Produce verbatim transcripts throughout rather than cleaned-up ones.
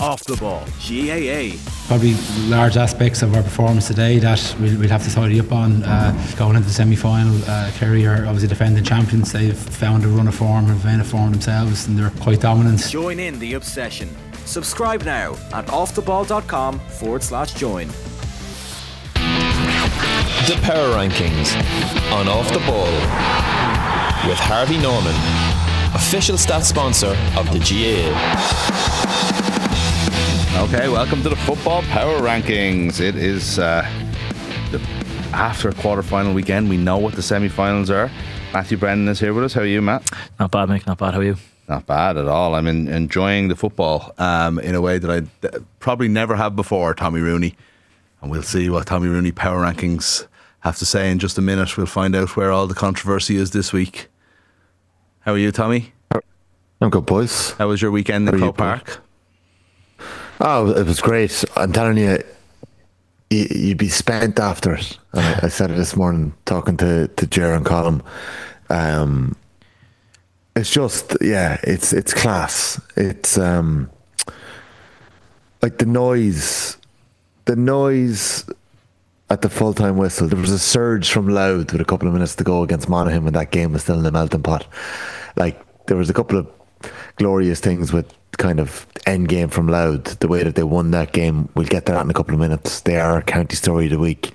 Off the Ball, G A A. Probably large aspects of our performance today that we'll, we'll have to tidy up on uh, going into the semi-final. Uh, Kerry are obviously defending champions. They've found a run of form and vein of form themselves, and they're quite dominant. Join in the obsession. Subscribe now at offtheball.com forward slash join. The Power Rankings on Off the Ball with Harvey Norman, official stats sponsor of the G A A. Okay, welcome to the Football Power Rankings. It is uh, the, after a quarter-final weekend. We know what the semi-finals are. Matthew Brennan is here with us. How are you, Matt? Not bad, Mick. Not bad. How are you? Not bad at all. I'm in, enjoying the football um, in a way that I d- probably never have before, Tommy Rooney. And we'll see what Tommy Rooney Power Rankings have to say in just a minute. We'll find out where all the controversy is this week. How are you, Tommy? I'm good, boys. How was your weekend in Croke Park? Oh, it was great. I'm telling you, you'd be spent after it. And I, I said it this morning talking to, to Ger and Colm. Um, it's just, yeah, it's it's class. It's um, like the noise, the noise at the full-time whistle. There was a surge from Louth with a couple of minutes to go against Monaghan when that game was still in the melting pot. Like, there was a couple of glorious things with kind of end game from Louth, the way that they won that game. We'll get to that in a couple of minutes. They are a county story of the week.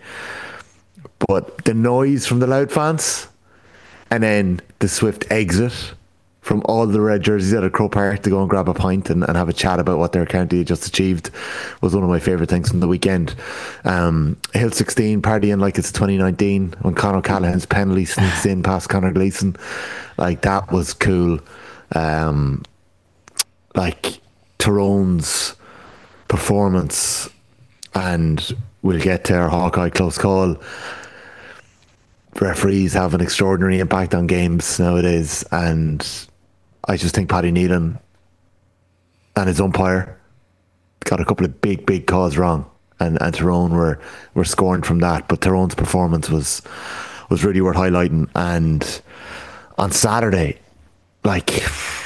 But the noise from the Louth fans, and then the swift exit from all the red jerseys out of Croke Park to go and grab a pint and, and have a chat about what their county had just achieved, was one of my favourite things from the weekend. Um, Hill sixteen partying like it's twenty nineteen when Conor Callaghan's penalty sneaks in past Conor Gleeson. Like, that was cool. Um, like Tyrone's performance, and we'll get to our Hawkeye close call. Referees have an extraordinary impact on games nowadays, and I just think Paddy Nealon and his umpire got a couple of big, big calls wrong, and, and Tyrone were, were scorned from that. But Tyrone's performance was was really worth highlighting. And on Saturday, like,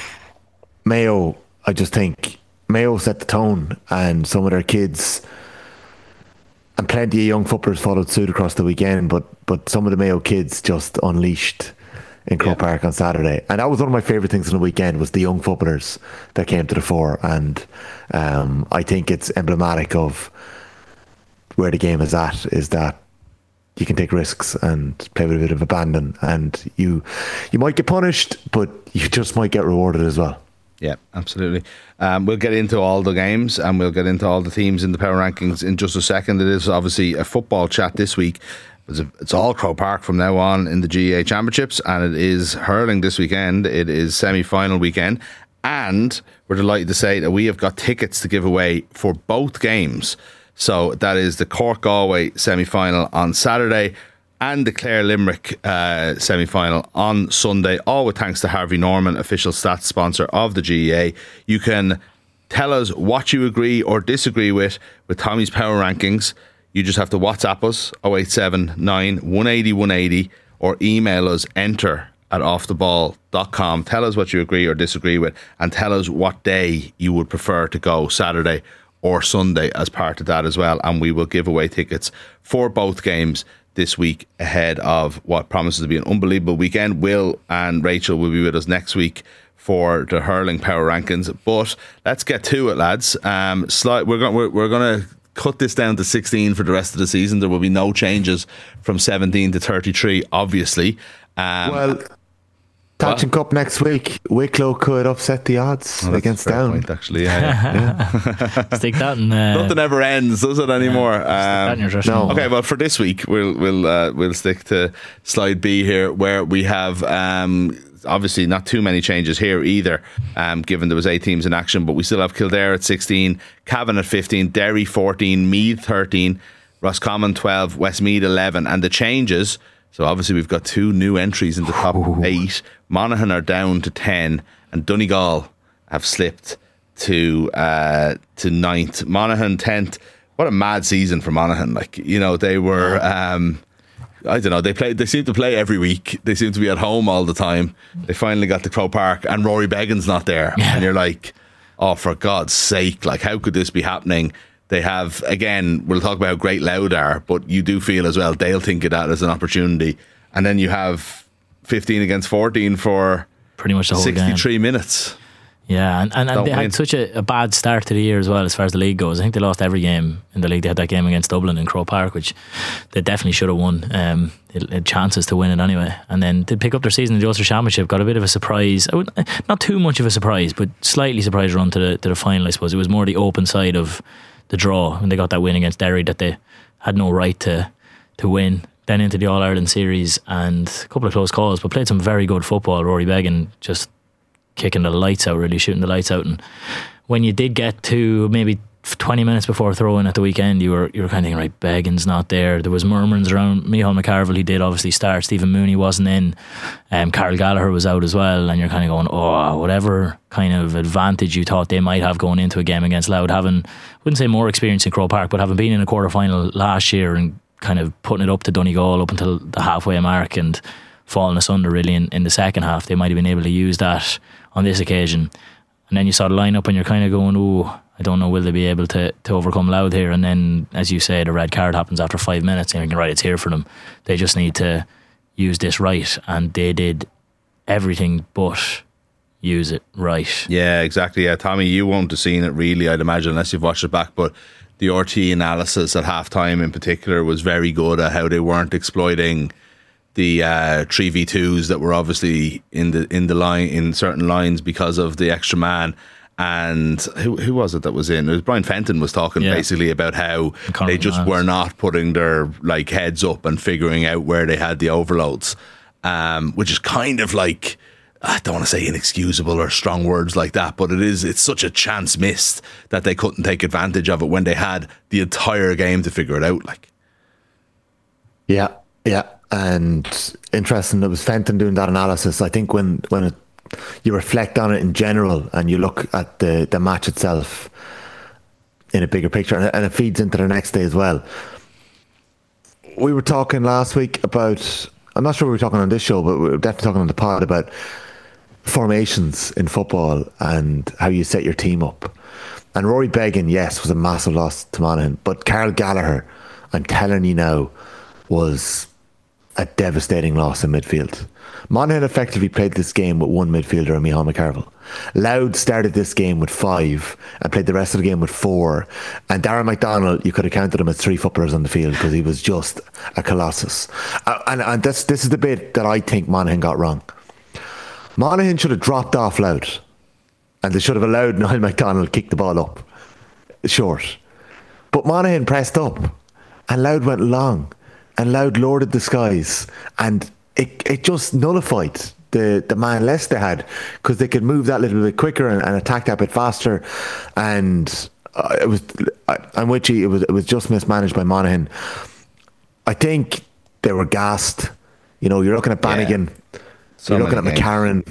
Mayo, I just think Mayo set the tone, and some of their kids and plenty of young footballers followed suit across the weekend, but but some of the Mayo kids just unleashed in Croke yeah. Park on Saturday. And that was one of my favourite things on the weekend, was the young footballers that came to the fore. And um, I think it's emblematic of where the game is at, is that you can take risks and play with a bit of abandon, and you you might get punished, but you just might get rewarded as well. Yeah, absolutely. Um, we'll get into all the games, and we'll get into all the teams in the Power Rankings in just a second. It is obviously a football chat this week. It's, a, it's all Croke Park from now on in the G A A Championships, and it is hurling this weekend. It is semi-final weekend, and we're delighted to say that we have got tickets to give away for both games. So that is the Cork-Galway semi-final on Saturday and the Clare Limerick uh, semi-final on Sunday, all with thanks to Harvey Norman, official stats sponsor of the G A A. You can tell us what you agree or disagree with with Tommy's Power Rankings. You just have to WhatsApp us oh eight seven nine, one eight oh, one eight oh, or email us enter at off the ball dot com. Tell us what you agree or disagree with, and tell us what day you would prefer to go, Saturday or Sunday, as part of that as well, and we will give away tickets for both games this week ahead of what promises to be an unbelievable weekend. Will and Rachel will be with us next week for the hurling Power Rankings, but let's get to it, lads. Um, slight, we're going we're, we're going to cut this down to sixteen for the rest of the season. There will be no changes from seventeen to thirty-three, obviously. Um, well, Thatcham Cup next week, Wicklow could upset the odds oh, against Down. Point, actually, yeah, yeah. Stick that in. Uh, Nothing ever ends, does it anymore? Yeah, um, no. Okay, well, for this week, we'll we'll uh, we'll stick to slide B here, where we have um, obviously not too many changes here either, um, given there was eight teams in action, but we still have Kildare at sixteen, Cavan at fifteen, Derry fourteen, Meath thirteen, Roscommon twelve, Westmeath eleven, and the changes. So obviously we've got two new entries in the top Ooh. eight. Monaghan are down to ten, and Donegal have slipped to uh, to ninth. Monaghan tenth. What a mad season for Monaghan! Like, you know, they were. Um, I don't know. They play. They seem to play every week. They seem to be at home all the time. They finally got to Croke Park, and Rory Beggan's not there, yeah. and you're like, oh, for God's sake, like, how could this be happening? They have, again, we'll talk about how great Louth are, but you do feel as well they'll think of that as an opportunity. And then you have fifteen against fourteen for pretty much the whole sixty-three game. minutes. Yeah, and, and, and they win. had such a, a bad start to the year as well as far as the league goes. I think they lost every game in the league. They had that game against Dublin in Croke Park, which they definitely should have won. Um, they had chances to win it anyway. And then they pick up their season in the Ulster Championship, got a bit of a surprise. I would, not too much of a surprise, but slightly surprise run to the, to the final, I suppose. It was more the open side of the draw when they got that win against Derry that they had no right to, to win. Then into the All-Ireland series and a couple of close calls, but played some very good football. Rory Beggan just kicking the lights out, really shooting the lights out. And when you did get to maybe twenty minutes before throw-in at the weekend, you were you were kind of thinking, right, Beggan's not there. There was murmurings around Micheál McCarville. He did obviously start. Stephen Mooney wasn't in. Um, Carl Gallagher was out as well. And you're kind of going, oh, whatever kind of advantage you thought they might have going into a game against Louth, having, I wouldn't say more experience in Croke Park, but having been in a quarter-final last year and kind of putting it up to Donegal up until the halfway mark and falling asunder really in, in the second half, they might have been able to use that on this occasion. And then you saw the lineup and you're kind of going, oh, I don't know, will they be able to, to overcome Louth here? And then, as you say, the red card happens after five minutes and you're thinking, right, it's here for them. They just need to use this right, and they did everything but use it right. Yeah, exactly. Yeah, Tommy, you won't have seen it really, I'd imagine, unless you've watched it back, but the R T analysis at halftime in particular was very good at how they weren't exploiting the uh, three v twos that were obviously in the in the line in certain lines because of the extra man. And who who was it that was in? It was Brian Fenton was talking yeah. basically about how Conor they just Miles. were not putting their like heads up and figuring out where they had the overloads, um, which is kind of like, I don't want to say inexcusable or strong words like that, but it is, it's such a chance missed that they couldn't take advantage of it when they had the entire game to figure it out. Like, yeah, yeah. And interesting, it was Fenton doing that analysis. I think when, when it, you reflect on it in general and you look at the, the match itself in a bigger picture, and it, and it feeds into the next day as well. We were talking last week about, I'm not sure we were talking on this show, but we were definitely talking on the pod about formations in football and how you set your team up. And Rory Beggan, yes, was a massive loss to Monaghan, but Carl Gallagher, I'm telling you now, was a devastating loss in midfield. Monaghan effectively played this game with one midfielder, Micheál McCarville. Louth started this game with five and played the rest of the game with four. And Darren McDonald, you could have counted him as three footballers on the field because he was just a colossus. Uh, and and this, this is the bit that I think Monaghan got wrong. Monaghan should have dropped off Louth, and they should have allowed Niall McDonald kick the ball up short. But Monaghan pressed up and Louth went long and Louth lorded the skies, and it it just nullified the, the man less they had because they could move that little bit quicker and, and attack that bit faster. And uh, it was I, I'm with you, it was, it was just mismanaged by Monaghan. I think they were gassed. You know, you're looking at Bannigan, yeah. So you're looking at McCarran.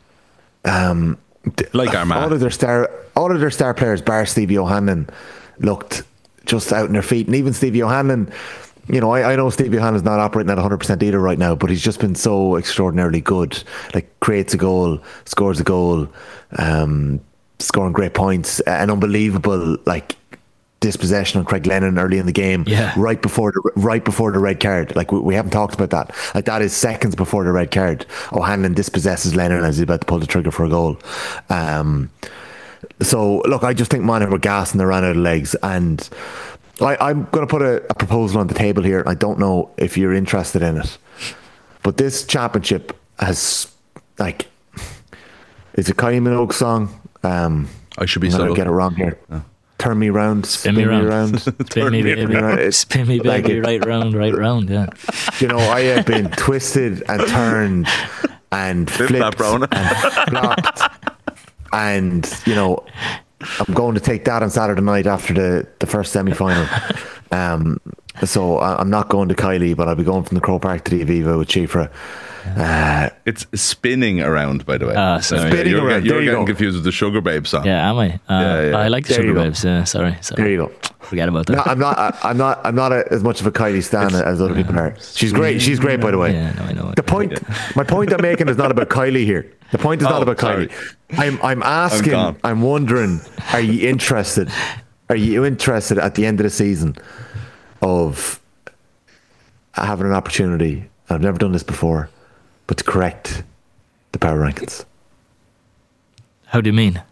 Um, like our man. All of their star, all of their star players, bar Stevie O'Hanlon, looked just out in their feet. And even Stevie O'Hanlon, you know, I, I know Stevie O'Hanlon's not operating at one hundred percent either right now, but he's just been so extraordinarily good. Like, creates a goal, scores a goal, um, scoring great points, an unbelievable like dispossession on Craig Lennon early in the game, yeah. right before the right before the red card. Like, we, we haven't talked about that. Like, that is seconds before the red card. O'Hanlon dispossesses Lennon as he's about to pull the trigger for a goal. Um, so look, I just think Monaghan were gassed and they ran out of legs. And I, I'm going to put a, a proposal on the table here. I don't know if you're interested in it, but this championship has, like, it's a Kylie Minogue song. Um, I should be I'm so going to get it wrong here. Oh. Turn me round, spin, spin me around, around. spin me, baby, around. spin me, baby, like right round, right round. Yeah. You know, I have been twisted and turned and flipped and flopped, and you know, I'm going to take that on Saturday night after the the first semi final. Um, so I'm not going to Kylie, but I'll be going from the Croke Park to the Aviva with Chifra. Uh, it's spinning around, by the way. Ah, sorry. Spinning you're around. you're there you getting go. confused with the Sugar Babe song. Yeah, am I? Uh, yeah, yeah. I like the there Sugar Babes. Yeah, sorry, sorry. There you go. Forget about that. No, I'm not. I, I'm not. I'm not a, as much of a Kylie stan it's, as other people are. She's great. She's great, by the way. Yeah, no, I know. The point, my point I'm making is not about Kylie here. The point is Oh, not about sorry. Kylie. I'm I'm asking. gone. I'm, wondering. Are you interested? Are you interested at the end of the season of having an opportunity? I've never done this before, but to correct the power rankings. How do you mean?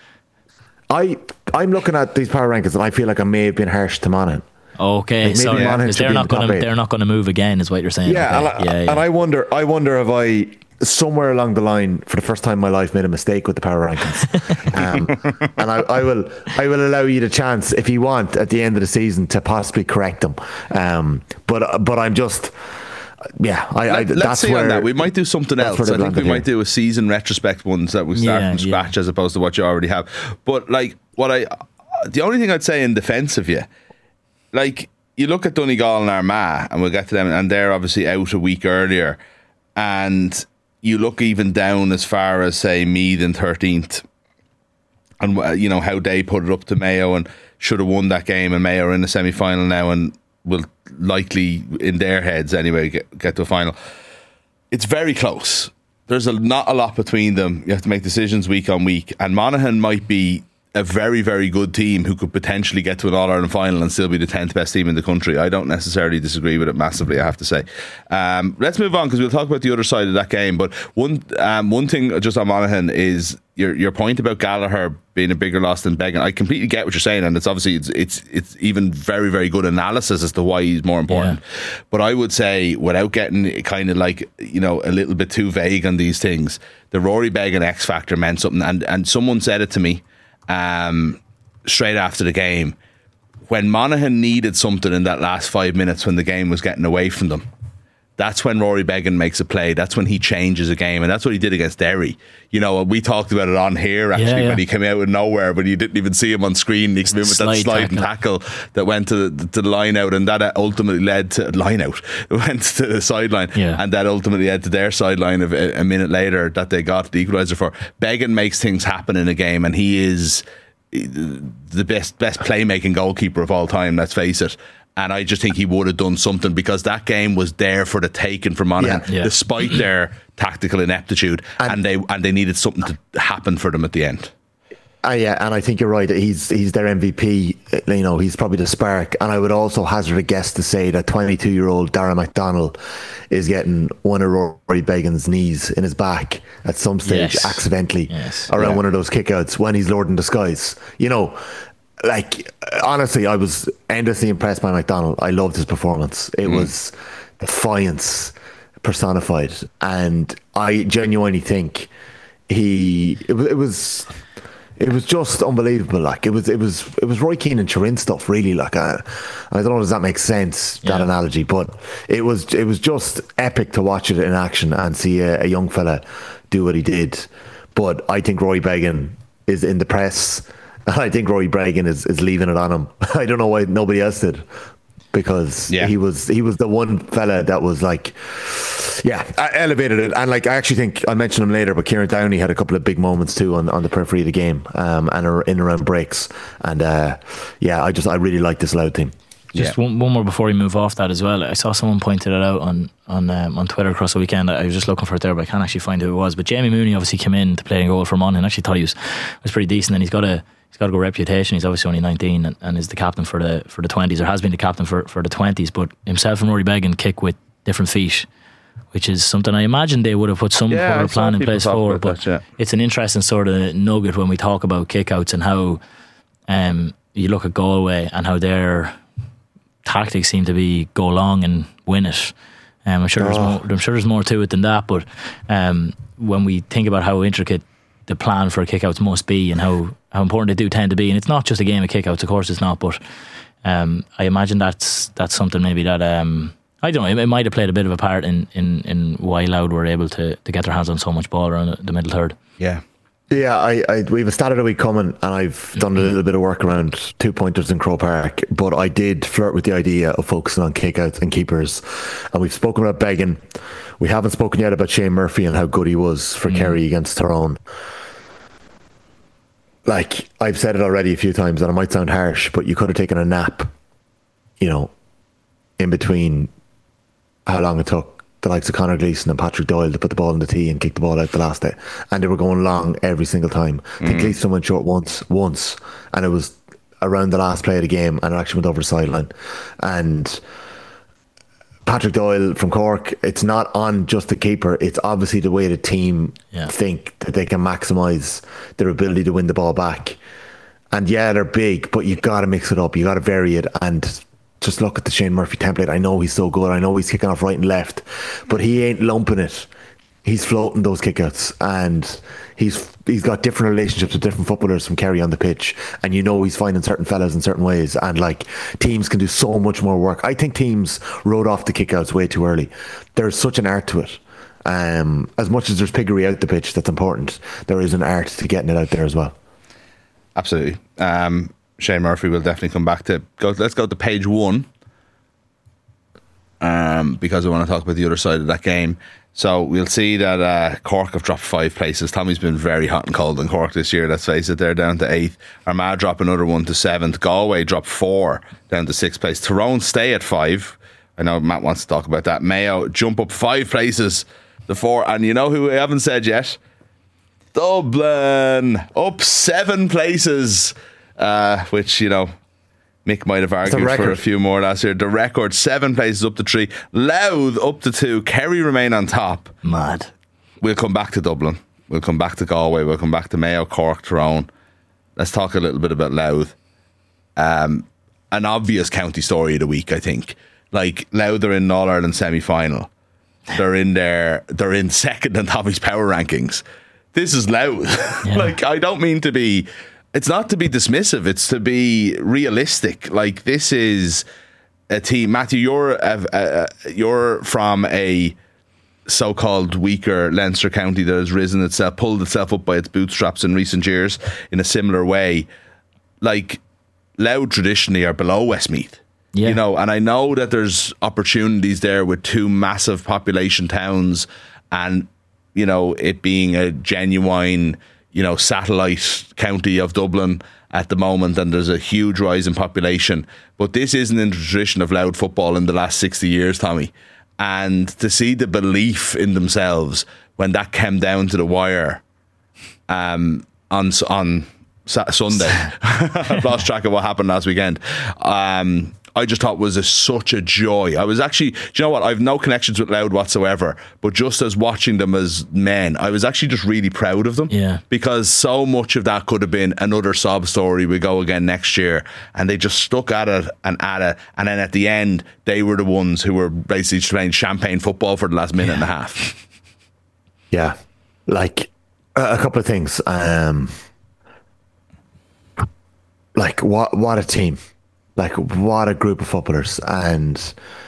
I I'm looking at these power rankings and I feel like I may have been harsh to Monaghan. Okay, Like maybe sorry, Monaghan because should they're be in not the top going to eight. they're not going to move again, is what you're saying. Yeah, okay. and, I, yeah, yeah. and I wonder, I wonder if I somewhere along the line, for the first time in my life, made a mistake with the power rankings. um, and I, I will, I will allow you the chance if you want at the end of the season to possibly correct them. Um, but, but I'm just, yeah, I, I Let, let's that's see where on that. We might do something that's else. where I they've think we landed might do a season retrospect ones that we start Yeah, from yeah. scratch as opposed to what you already have. But like what I, the only thing I'd say in defence of you, like you look at Donegal and Armagh, and we'll get to them, and they're obviously out a week earlier, and you look even down as far as say Meath in thirteenth, and uh, you know how they put it up to Mayo and should have won that game, and Mayo are in the semi final now and will likely in their heads anyway get, get to a final. It's very close. There's a, not a lot between them. You have to make decisions week on week, and Monaghan might be a very, very good team who could potentially get to an All-Ireland final and still be the tenth best team in the country. I don't necessarily disagree with it massively, I have to say. Um, let's move on because we'll talk about the other side of that game. But one um, one thing just on Monaghan is your your point about Gallagher being a bigger loss than Beggan. I completely get what you're saying, and it's obviously it's it's, it's even very, very good analysis as to why he's more important. Yeah. But I would say, without getting kind of like, you know, a little bit too vague on these things, the Rory Beggan X factor meant something, and and someone said it to me Um, straight after the game, when Monaghan needed something in that last five minutes when the game was getting away from them. That's when Rory Beggan makes a play. That's when he changes a game, and that's what he did against Derry. You know, we talked about it on here actually Yeah, yeah. when he came out of nowhere, but you didn't even see him on screen. He came in with that Slide sliding tackle. tackle that went to the, to the line out, and that ultimately led to line out. It went to the sideline, Yeah. and that ultimately led to their sideline of a, a minute later that they got the equaliser for. Beggan makes things happen in a game, and he is the best best playmaking goalkeeper of all time, let's face it. And I just think he would have done something because that game was there for the taking for Monaghan, Yeah. Yeah. despite their tactical ineptitude, and, And- they and they needed something to happen for them at the end. Uh, yeah, and I think you're right. He's he's their M V P. You know, he's probably the spark. And I would also hazard a guess to say that twenty-two-year-old Darragh MacDonald is getting one of Rory Beggan's knees in his back at some stage, Yes. accidentally, Yes. around Yeah. one of those kickouts when he's Lord in disguise. You know, like honestly, I was endlessly impressed by MacDonald. I loved his performance. It Mm. was defiance personified, and I genuinely think he. It was. It was It was just unbelievable. Like it was, it was, it was Roy Keane and Turin stuff. Really, like I, I don't know. Does that make sense? That Yeah. analogy, but it was, it was just epic to watch it in action and see a, a young fella do what he did. But I think Roy Beggan is in the press, and I think Roy Beggan is, is leaving it on him. I don't know why nobody else did, because Yeah. he was he was the one fella that was like, yeah, I elevated it. And like I actually think I'll mention him later, but Kieran Downey had a couple of big moments too on, on the periphery of the game, um, and ar- in around breaks. And uh, yeah, I just I really like this Louth team. Just Yeah. one, one more before we move off that as well. I saw someone pointed it out on on um, on Twitter across the weekend. I was just looking for it there, but I can't actually find who it was. But Jamie Mooney obviously came in to play a goal for Monaghan. I actually thought he was was pretty decent, and he's got a he's got a good reputation. He's obviously only nineteen and, and is the captain for the for the twenties, or has been the captain for, for the twenties. But himself and Rory Beggan kick with different feet, which is something I imagine they would have put some Yeah, sort I of saw plan in people place talk for. about But that, yeah. it's an interesting sort of nugget when we talk about kickouts and how um, you look at Galway and how their tactics seem to be go long and win it. Um, I'm sure there's more. I'm sure there's more to it than that. But um, when we think about how intricate the plan for kickouts must be and how, how important they do tend to be, and it's not just a game of kickouts, of course it's not. But um, I imagine that's that's something maybe that um, I don't know. It, it might have played a bit of a part in in, in why Louth were able to, to get their hands on so much ball around the, the middle third. Yeah. Yeah, I, I we've started a week coming, and I've done a little bit of work around two pointers in Croke Park. But I did flirt with the idea of focusing on kickouts and keepers, and we've spoken about Beggan. We haven't spoken yet about Shane Murphy and how good he was for mm. Kerry against Tyrone. Like I've said it already a few times, and it might sound harsh, but you could have taken a nap, you know, in between how long it took the likes of Conor Gleeson and Patrick Doyle to put the ball in the tee and kick the ball out the last day, and they were going long every single time. I think mm. Gleeson went short once, once, and it was around the last play of the game, and it actually went over the sideline. And Patrick Doyle from Cork, it's not on just the keeper, it's obviously the way the team yeah. think that they can maximise their ability to win the ball back. And yeah, they're big, but you've got to mix it up, you got to vary it. And just look at the Shane Murphy template. I know he's so good, I know he's kicking off right and left, but he ain't lumping it. He's floating those kickouts, and he's he's got different relationships with different footballers from Kerry on the pitch, and you know he's finding certain fellas in certain ways, and like teams can do so much more work. I think teams wrote off the kickouts way too early. There's such an art to it. Um, as much as there's piggery out the pitch that's important, there is an art to getting it out there as well. Absolutely. Um, Shane Murphy will definitely come back to go. Let's go to page one, um, because I want to talk about the other side of that game. So we'll see that uh, Cork have dropped five places. Tommy's been very hot and cold in Cork this year, let's face it. They're down to eighth. Armagh drop another one to seventh. Galway drop four down to sixth place. Tyrone stay at five. I know Matt wants to talk about that. Mayo jump up five places to four. And you know who we haven't said yet? Dublin up seven places, uh, which, you know, Mick might have argued for a few more last year. The record, seven places up to three. Louth up to two. Kerry remain on top. Mad. We'll come back to Dublin. We'll come back to Galway. We'll come back to Mayo, Cork, Tyrone. Let's talk a little bit about Louth. Um, an obvious county story of the week, I think. Like, Louth are in All-Ireland semi-final. They're in there. They're in second in Tommy's power rankings. This is Louth. Yeah. Like, I don't mean to be... It's not to be dismissive, it's to be realistic. Like, this is a team. Matthew, you're uh, uh, you're from a so-called weaker Leinster county that has risen itself, pulled itself up by its bootstraps in recent years in a similar way. Like, Louth traditionally are below Westmeath. Yeah. You know, and I know that there's opportunities there with two massive population towns and, you know, it being a genuine... you know, satellite county of Dublin at the moment, and there's a huge rise in population. But this isn't in the tradition of Louth football in the last sixty years, Tommy. And to see the belief in themselves when that came down to the wire um, on on Sunday, I've lost track of what happened last weekend. Um, I just thought was a, such a joy. I was actually, do you know what? I have no connections with Louth whatsoever, but just as watching them as men, I was actually just really proud of them. Yeah. Because so much of that could have been another sob story. We go again next year, and they just stuck at it and at it, and then at the end, they were the ones who were basically playing champagne football for the last minute yeah. and a half. Yeah, like uh, a couple of things. Um, like what? What a team! Like, what a group of footballers. And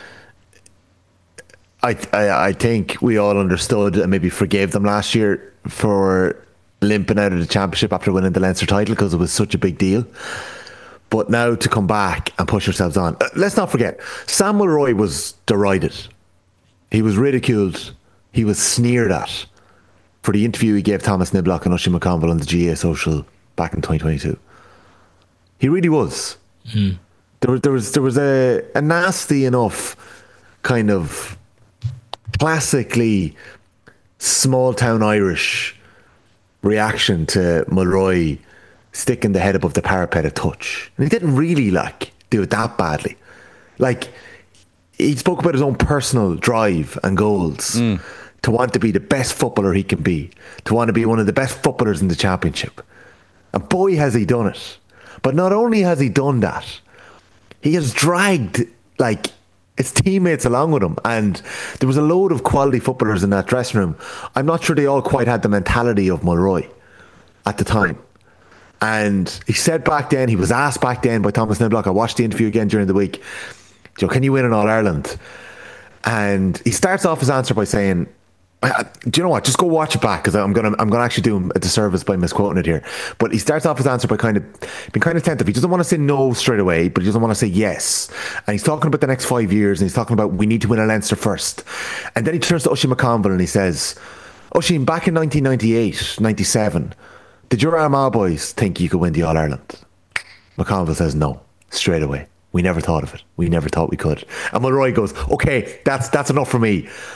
I, I I think we all understood and maybe forgave them last year for limping out of the championship after winning the Leinster title, because it was such a big deal. But now to come back and push yourselves on. Uh, let's not forget, Sam Mulroy was derided. He was ridiculed. He was sneered at for the interview he gave Thomas Niblock and Oisin McConville on the G A A Social back in twenty twenty-two. He really was. Mm. There was there was there was a, a nasty enough kind of classically small town Irish reaction to Mulroy sticking the head above the parapet a touch, and he didn't really like do it that badly. Like, he spoke about his own personal drive and goals mm. to want to be the best footballer he can be, to want to be one of the best footballers in the championship, and boy has he done it. But not only has he done that, he has dragged like his teammates along with him, and there was a load of quality footballers in that dressing room. I'm not sure they all quite had the mentality of Mulroy at the time. And he said back then, he was asked back then by Thomas Niblock, I watched the interview again during the week, Joe, can you win an All-Ireland? And he starts off his answer by saying, do you know what? Just go watch it back, because I'm gonna I'm gonna actually do him a disservice by misquoting it here. But he starts off his answer by kind of being kind of tentative. He doesn't want to say no straight away, but he doesn't want to say yes. And he's talking about the next five years, and he's talking about we need to win a Leinster first. And then he turns to Oisin McConville and he says, Oisin, back in nineteen ninety-eight, ninety-seven, did your Armagh boys think you could win the All Ireland? McConville says no, straight away. We never thought of it. We never thought we could. And Mulroy goes, okay, that's that's enough for me.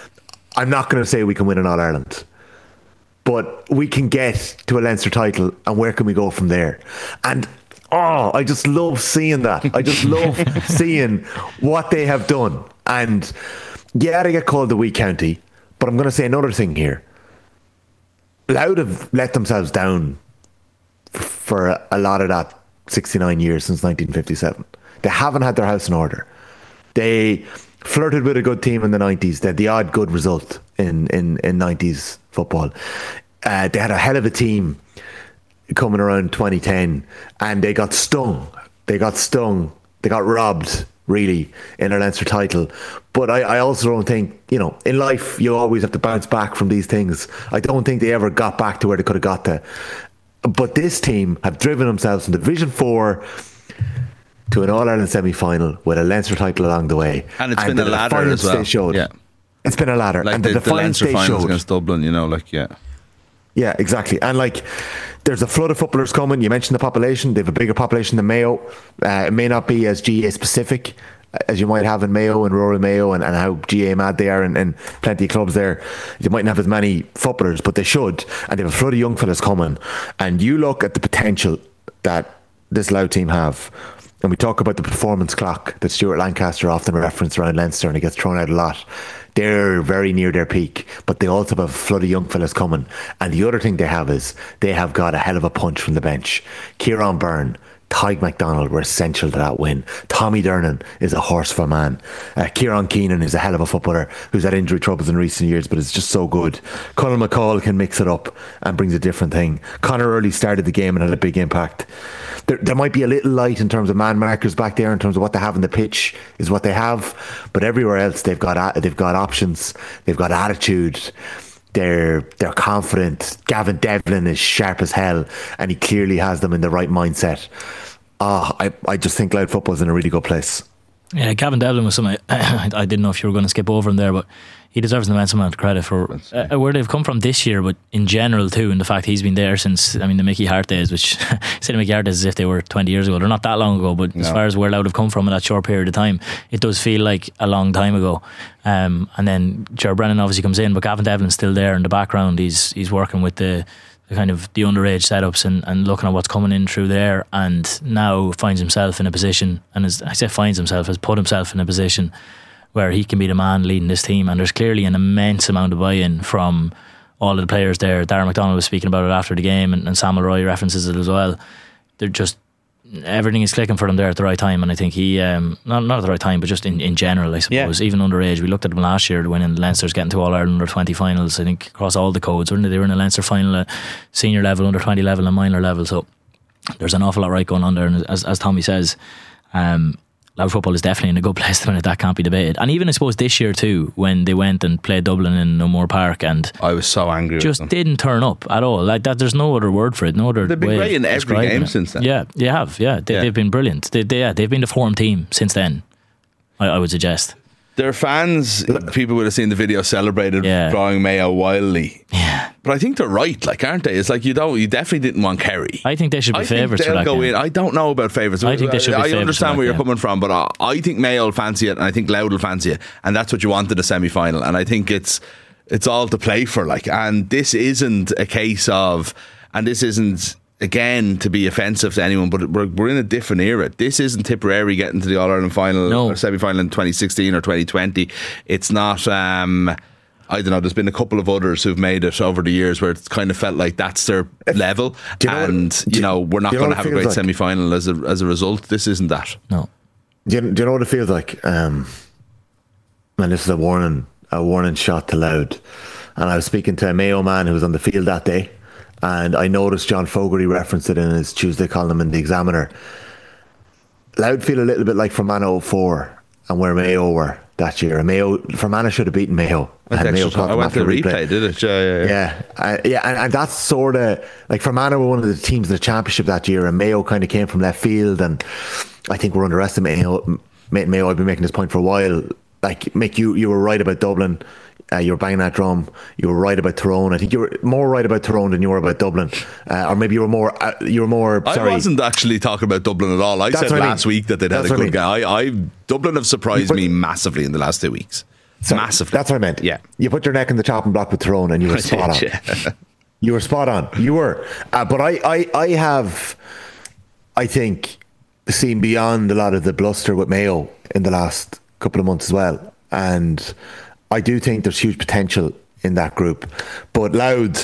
I'm not going to say we can win an All-Ireland, but we can get to a Leinster title, and where can we go from there? And oh, I just love seeing that. I just love seeing what they have done. And yeah, they get called the weak county, but I'm going to say another thing here. Louth have let themselves down for a, a lot of that sixty-nine years since nineteen fifty-seven. They haven't had their house in order. They flirted with a good team in the nineties. They had the odd good result in, in, in nineties football. Uh, they had a hell of a team coming around twenty ten, and they got stung. They got stung. They got robbed, really, in a Leinster title. But I, I also don't think, you know, in life you always have to bounce back from these things. I don't think they ever got back to where they could have got to. But this team have driven themselves from Division four to an All-Ireland semi-final with a Leinster title along the way. And it's and been a ladder as well. Showed, yeah. It's been a ladder. Like and the, the, the Leinster finals against Dublin, you know, like, yeah. Yeah, exactly. And like, there's a flood of footballers coming. You mentioned the population. They have a bigger population than Mayo. Uh, it may not be as G A A specific as you might have in Mayo and rural Mayo, and, and how G A A mad they are, and, and plenty of clubs there. You mightn't have as many footballers, but they should. And they have a flood of young fellas coming. And you look at the potential that this Louth team have. And we talk about the performance clock that Stuart Lancaster often referenced around Leinster, and it gets thrown out a lot. They're very near their peak, but they also have a flood of young fellas coming. And the other thing they have is they have got a hell of a punch from the bench. Kieran Byrne, Tyke MacDonald were essential to that win. Tommy Dernan is a horse of a man. Uh, Kieran Keenan is a hell of a footballer who's had injury troubles in recent years, but is just so good. Colin McCall can mix it up and brings a different thing. Conor Early started the game and had a big impact. There, there might be a little light in terms of man markers back there, in terms of what they have in the pitch is what they have, but everywhere else they've got they've got options, they've got attitude. They're they're confident. Gavin Devlin is sharp as hell, and he clearly has them in the right mindset. Ah, oh, I, I just think Louth football's in a really good place. Yeah, Gavin Devlin was something I, I didn't know if you were going to skip over him there, but he deserves an immense amount of credit for uh, where they've come from this year, but in general too, and the fact he's been there since, I mean, the Mickey Hart days, which say the Mickey Hart days as if they were twenty years ago. They're not that long ago, but no. As far as where Louth have come from in that short period of time, it does feel like a long time ago. Um, and then Ger Brennan obviously comes in, but Gavin Devlin's still there in the background. He's he's working with the, the kind of the underage setups and, and looking at what's coming in through there, and now finds himself in a position, and as I say finds himself, has put himself in a position where he can be the man leading this team. And there's clearly an immense amount of buy-in from all of the players there. Darren McDonald was speaking about it after the game, and, and Samuel Roy references it as well. They're just, everything is clicking for them there at the right time, and I think he um, not, not at the right time, but just in, in general, I suppose. Yeah. Even underage, we looked at them last year winning Leinster's, getting to All-Ireland under twenty finals, I think across all the codes, weren't they? They were in a Leinster final at senior level, under twenty level and minor level, so there's an awful lot right going on there. And as, as Tommy says, um, Louth football is definitely in a good place to win it. That can't be debated. And even I suppose this year too, when they went and played Dublin in No More Park, and I was so angry, just didn't turn up at all. Like that, there's no other word for it. No other. They've been way great in every game it. since then. Yeah, they have. Yeah, they, yeah. they've been brilliant. They, they, yeah, they've been the form team since then, I, I would suggest. Their fans, people would have seen the video, celebrated yeah. Brian Mayo wildly. Yeah, but I think they're right, like, aren't they? It's like you don't, you definitely didn't want Kerry. I think they should be favourites for that go game. in. I don't know about favourites. I think they should be I understand where you're game. coming from, but I, I think Mayo will fancy it, and I think Louth will fancy it, and that's what you want in a semi-final. And I think it's it's all to play for. Like, and this isn't a case of, and this isn't. Again, to be offensive to anyone, but we're, we're in a different era. This isn't Tipperary getting to the All-Ireland final no. or semi-final in twenty sixteen or twenty twenty. It's not, um, I don't know, there's been a couple of others who've made it over the years where it's kind of felt like that's their level. You know and, what, you know, we're not going to have a great like? semi-final as a, as a result. This isn't that. No. Do you, do you know what it feels like? Um, and this is a warning, a warning shot to Louth. And I was speaking to a Mayo man who was on the field that day, and I noticed John Fogarty referenced it in his Tuesday column in the Examiner. Louth feel a little bit like Fermanagh oh four and where Mayo were that year. And Mayo, Fermanagh should have beaten Mayo. And Mayo I went to replay, replay, did it? Yeah, yeah, yeah. Yeah, uh, yeah and, and that's sort of like Fermanagh were one of the teams in the championship that year, and Mayo kind of came from left field. And I think we're underestimating Mayo. Mayo, I've been making this point for a while. Like, Mick, you, you were right about Dublin. Uh, you were banging that drum. You were right about Tyrone. I think you were more right about Tyrone than you were about Dublin, uh, or maybe you were more. Uh, you were more. Sorry. I wasn't actually talking about Dublin at all. I That's said last I mean. week that they'd That's had a good guy. I, I Dublin have surprised but, me massively in the last two weeks. Sorry, massively. That's what I meant. Yeah. You put your neck in the chopping block with Tyrone and you were I spot did, on. yeah. You were spot on. You were. Uh, but I, I, I have, I think, seen beyond a lot of the bluster with Mayo in the last couple of months as well. And I do think there's huge potential in that group. But Louth,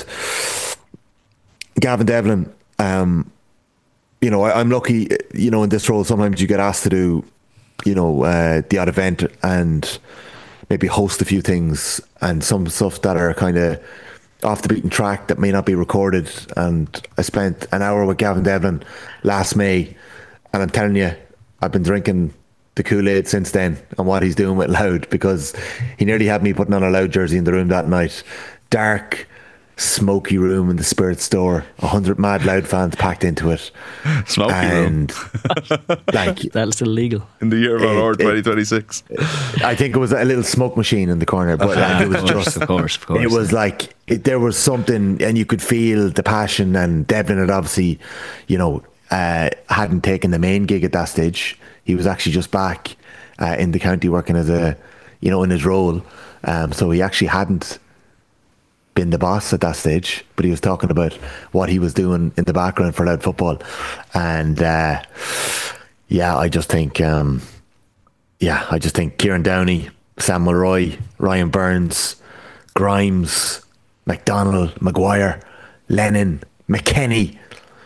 Gavin Devlin, um, you know, I, I'm lucky, you know, in this role, sometimes you get asked to do, you know, uh, the odd event and maybe host a few things and some stuff that are kind of off the beaten track that may not be recorded. And I spent an hour with Gavin Devlin last May, and I'm telling you, I've been drinking the Kool-Aid since then on what he's doing with Louth, because he nearly had me putting on a Louth jersey in the room that night. Dark, smoky room in the Spirit store, a hundred mad Louth fans packed into it. Smoky and room. like, That's illegal. In the year of our It- Lord it- twenty twenty-six. I think it was a little smoke machine in the corner, but like, it was just, Of course, of course. it was like it, there was something, and you could feel the passion. And Devlin had obviously, you know, uh, hadn't taken the main gig at that stage. He was actually just back uh, in the county working as a, you know, in his role. Um, so he actually hadn't been the boss at that stage, but he was talking about what he was doing in the background for Louth football. And uh, yeah, I just think, um, yeah, I just think Kieran Downey, Sam Mulroy, Ryan Burns, Grimes, McDonald, Maguire, Lennon, McKenny.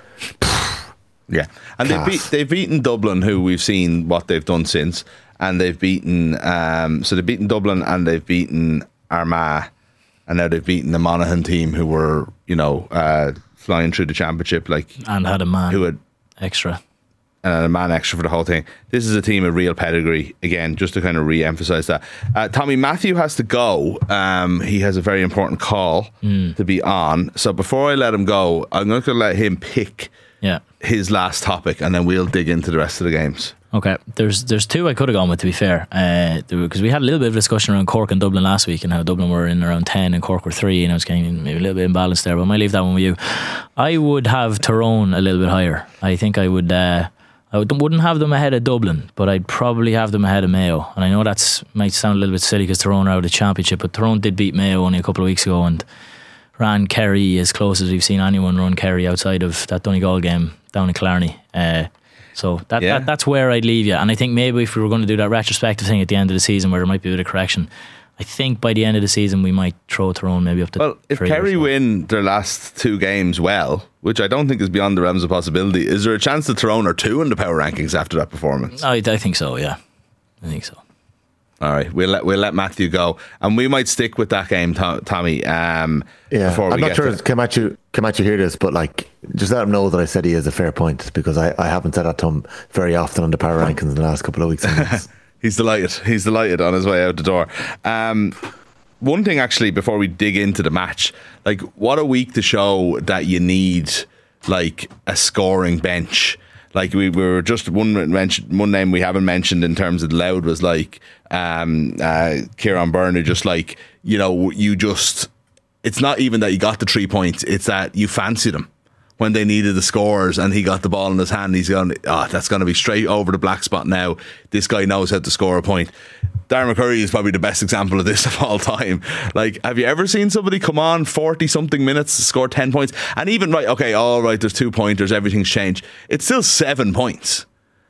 Yeah, and they've, Class. beat, they've beaten Dublin, who we've seen what they've done since, and they've beaten. Um, so they've beaten Dublin, and they've beaten Armagh, and now they've beaten the Monaghan team, who were, you know, uh, flying through the championship, like And had a man who had extra. and a man extra for the whole thing. This is a team of real pedigree. Again, just to kind of re-emphasize that. Uh, Tommy Matthew has to go. Um, he has a very important call Mm. to be on. So before I let him go, I'm going to let him pick Yeah. his last topic, and then we'll dig into the rest of the games. Okay, there's there's two I could have gone with, to be fair, because uh, we had a little bit of discussion around Cork and Dublin last week, and how Dublin were in around ten and Cork were three, and I was getting maybe a little bit imbalanced there, but I might leave that one with you. I would have Tyrone a little bit higher. I think I would uh, I would, wouldn't have them ahead of Dublin, but I'd probably have them ahead of Mayo. And I know that's might sound a little bit silly because Tyrone are out of the championship, but Tyrone did beat Mayo only a couple of weeks ago and ran Kerry as close as we've seen anyone run Kerry outside of that Donegal game down in Killarney. Uh, So that, Yeah. that that's where I'd leave you. And I think maybe if we were going to do that retrospective thing at the end of the season where there might be a bit of correction, I think by the end of the season we might throw Tyrone maybe up to Well, if three or Kerry so. win their last two games well, which I don't think is beyond the realms of possibility, is there a chance that Tyrone are two in the power rankings after that performance? I, I think so, yeah. I think so. All right, we'll let we'll let Matthew go, and we might stick with that game, To- Tommy. Um, Yeah, before we I'm not get sure to- if Camacho Camacho hear this, but like, just let him know that I said he has a fair point, because I, I haven't said that to him very often on the power rankings in the last couple of weeks. And months. He's delighted. He's delighted on his way out the door. Um, one thing, actually, before we dig into the match, like, what a week to show that you need like a scoring bench. Like we, we were just one mention, one name we haven't mentioned in terms of Louth was like um, uh, Kieran Byrne, who just like, you know, you just, it's not even that you got the three points, it's that you fancied him when they needed the scores and he got the ball in his hand. He's going, oh, that's going to be straight over the black spot now. This guy knows how to score a point. Darren McCurry is probably the best example of this of all time. Like, have you ever seen somebody come on forty something minutes to score ten points? And even, right, okay, all right, there's two pointers, everything's changed. It's still seven points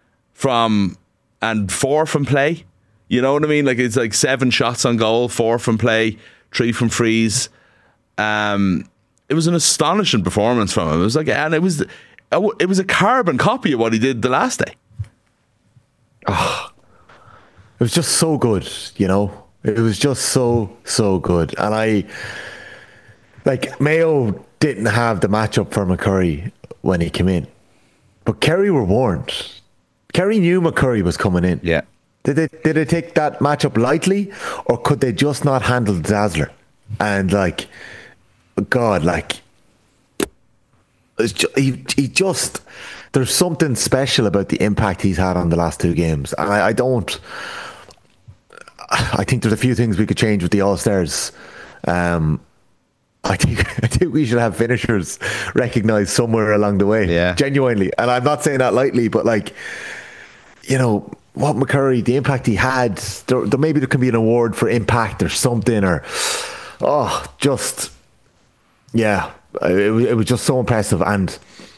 from, and four from play. You know what I mean? Like, it's like seven shots on goal, four from play, three from frees. Um, it was an astonishing performance from him. It was like, and it was, it was a carbon copy of what he did the last day. It was just so good, you know. It was just so, so good. And I, like, Mayo didn't have the matchup for McCurry when he came in. But Kerry were warned. Kerry knew McCurry was coming in. Yeah. Did they, did they take that matchup lightly, or could they just not handle Dazzler? And, like, God, like, it's ju- he, he just, there's something special about the impact he's had on the last two games. And I, I don't, I think there's a few things we could change with the All-Stars. Um, I think I think we should have finishers recognised somewhere along the way. Yeah. Genuinely. And I'm not saying that lightly, but like, you know, what McCurry, the impact he had, there, there maybe there can be an award for impact or something, or oh, just yeah, it, it was just so impressive. And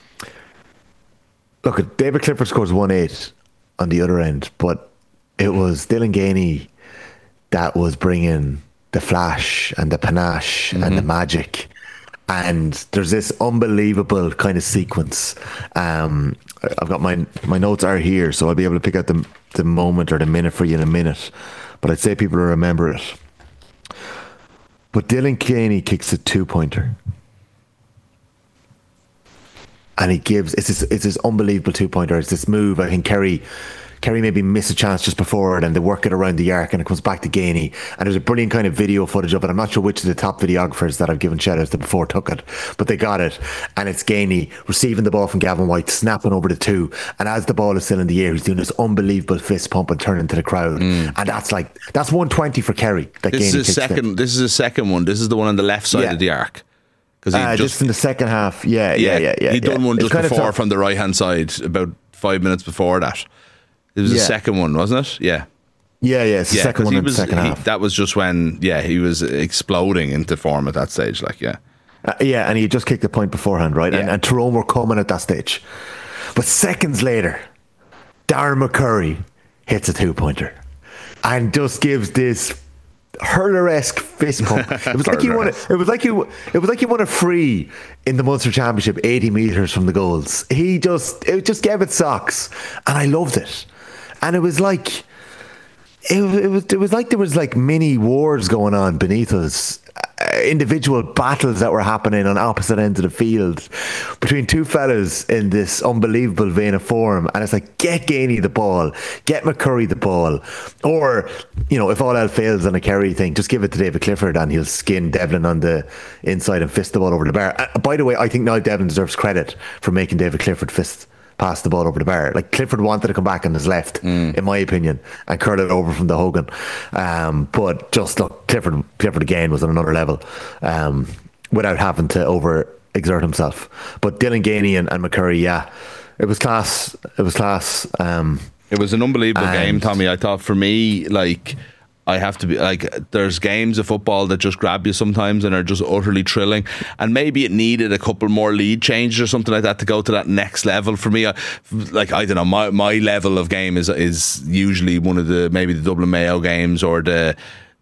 look, David Clifford scores one eight on the other end, but it was Dylan Gainey that was bringing the flash and the panache mm-hmm. and the magic. And there's this unbelievable kind of sequence. Um, I've got my my notes are here, so I'll be able to pick out the the moment or the minute for you in a minute. But I'd say people will remember it. But Dylan Gainey kicks a two pointer, and he gives it's this it's this unbelievable two pointer. It's this move. I think Kerry. Kerry maybe miss a chance just before it, and they work it around the arc, and it comes back to Gainey. And there's a brilliant kind of video footage of it. I'm not sure which of the top videographers that I've given shout outs to before took it, but they got it. And it's Gainey receiving the ball from Gavin White, snapping over the two. And as the ball is still in the air, he's doing this unbelievable fist pump and turning to the crowd. Mm. And that's like, that's one twenty for Kerry. That this, Gainey is a second, in. this is a second one. This is the one on the left side yeah. of the arc. Because uh, just in the second half. Yeah, yeah, yeah. yeah, yeah He'd done yeah. one just it's before from the right hand side, about five minutes before that. It was yeah. the second one, wasn't it? Yeah. Yeah, yeah, it's the yeah, second one in was, the second he, half. That was just when, yeah, he was exploding into form at that stage, like, yeah. Uh, yeah, and he just kicked the point beforehand, right? Yeah. And, and Tyrone were coming at that stage. But seconds later, Darren McCurry hits a two-pointer and just gives this hurler-esque fist pump. It was like he won. A, it was like he. It was like he won a free in the Munster Championship, eighty meters from the goals. He just, it just gave it socks, and I loved it. And it was like, it, it was. It was like there was like mini wars going on beneath us. Uh, individual battles that were happening on opposite ends of the field between two fellas in this unbelievable vein of form, and it's like, get Gainey the ball, get McCurry the ball, or, you know, if all else fails on a Kerry thing, just give it to David Clifford and he'll skin Devlin on the inside and fist the ball over the bar. Uh, by the way, I think Niall Devlin deserves credit for making David Clifford fist pass the ball over the bar. Like, Clifford wanted to come back on his left, mm. in my opinion, and curl it over from the Hogan. Um, but just look, Clifford, Clifford again was on another level, um, without having to over exert himself. But Dylan Gainey and, and McCurry, yeah, it was class. It was class. Um, it was an unbelievable game, Tommy. I thought, for me, like, I have to be like, there's games of football that just grab you sometimes and are just utterly thrilling, and maybe it needed a couple more lead changes or something like that to go to that next level for me. I, like, I don't know, my my level of game is is usually one of the, maybe the Dublin Mayo games, or the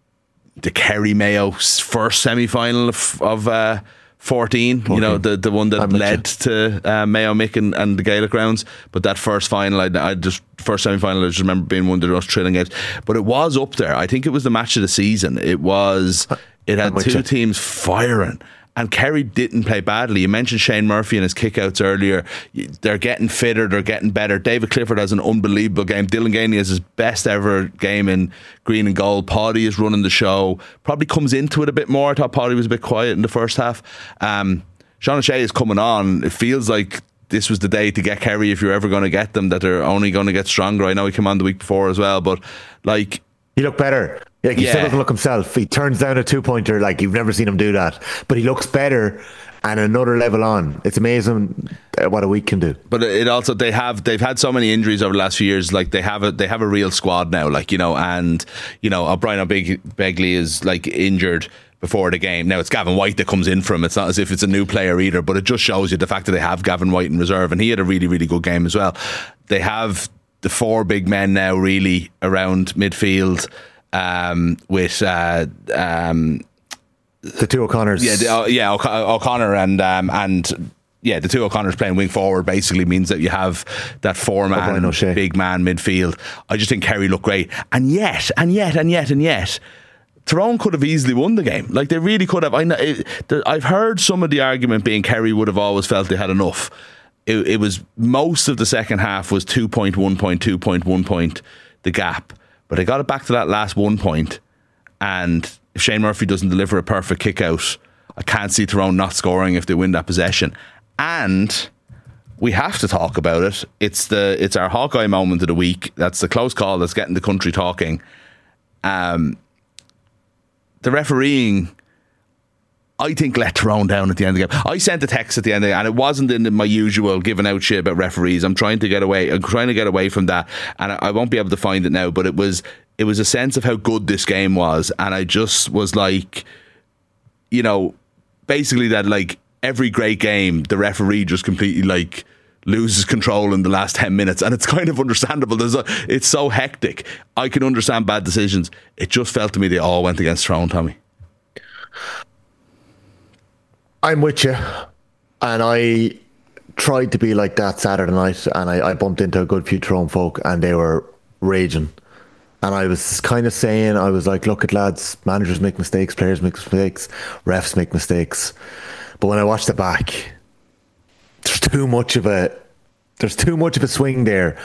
the Kerry Mayo first semi-final of, of uh, fourteen, fourteen, you know, the the one that I'm led to uh, Mayo Mick and, and the Gaelic rounds. But that first final, I, I just first semi-final, I just remember being one of the most thrilling games. But it was up there. I think it was the match of the season. It was. It had two check. teams firing. And Kerry didn't play badly. You mentioned Shane Murphy and his kickouts earlier. They're getting fitter, they're getting better. David Clifford has an unbelievable game. Dylan Gainey has his best ever game in green and gold. Paddy is running the show. Probably comes into it a bit more. I thought Paddy was a bit quiet in the first half. Um, Sean O'Shea is coming on. It feels like this was the day to get Kerry, if you're ever going to get them, that they're only going to get stronger. I know he came on the week before as well, but like, he looked better. Like, he yeah. still doesn't look himself. He turns down a two-pointer like you've never seen him do that. But he looks better and another level on. It's amazing what a week can do. But it also, they have they've had so many injuries over the last few years. Like, they have a they have a real squad now. Like, you know, and you know, O'Brien O'Begley is like injured before the game. Now it's Gavin White that comes in for him. It's not as if it's a new player either, but it just shows you the fact that they have Gavin White in reserve, and he had a really really good game as well. They have the four big men now really around midfield. Um, with uh, um, the two O'Connors, yeah, the, uh, yeah, O'C- O'Connor and um, and yeah, the two O'Connors playing wing forward basically means that you have that four man, big man midfield. I just think Kerry look great, and yet, and yet, and yet, and yet, Tyrone could have easily won the game. Like, they really could have. I know, it, the, I've heard some of the argument being Kerry would have always felt they had enough. It, it was most of the second half was two point, one point, two point, one point, the gap. But they got it back to that last one point, and if Shane Murphy doesn't deliver a perfect kick out, I can't see Tyrone not scoring if they win that possession. And we have to talk about it. It's the it's our Hawkeye moment of the week. That's the close call that's getting the country talking. Um, the refereeing I think let Tyrone down at the end of the game. I sent a text at the end of the game, and it wasn't in my usual giving out shit about referees. I'm trying to get away. I'm trying to get away from that, and I, I won't be able to find it now. But it was it was a sense of how good this game was, and I just was like, you know, basically that like every great game, the referee just completely like loses control in the last ten minutes, and it's kind of understandable. There's a, it's so hectic. I can understand bad decisions. It just felt to me they all went against Tyrone, Tommy. I'm with you, and I tried to be like that Saturday night, and I, I bumped into a good few Tyrone folk, and they were raging. And I was kind of saying, I was like, look at lads, managers make mistakes, players make mistakes, refs make mistakes. But when I watched it back, there's too much of a there's too much of a swing there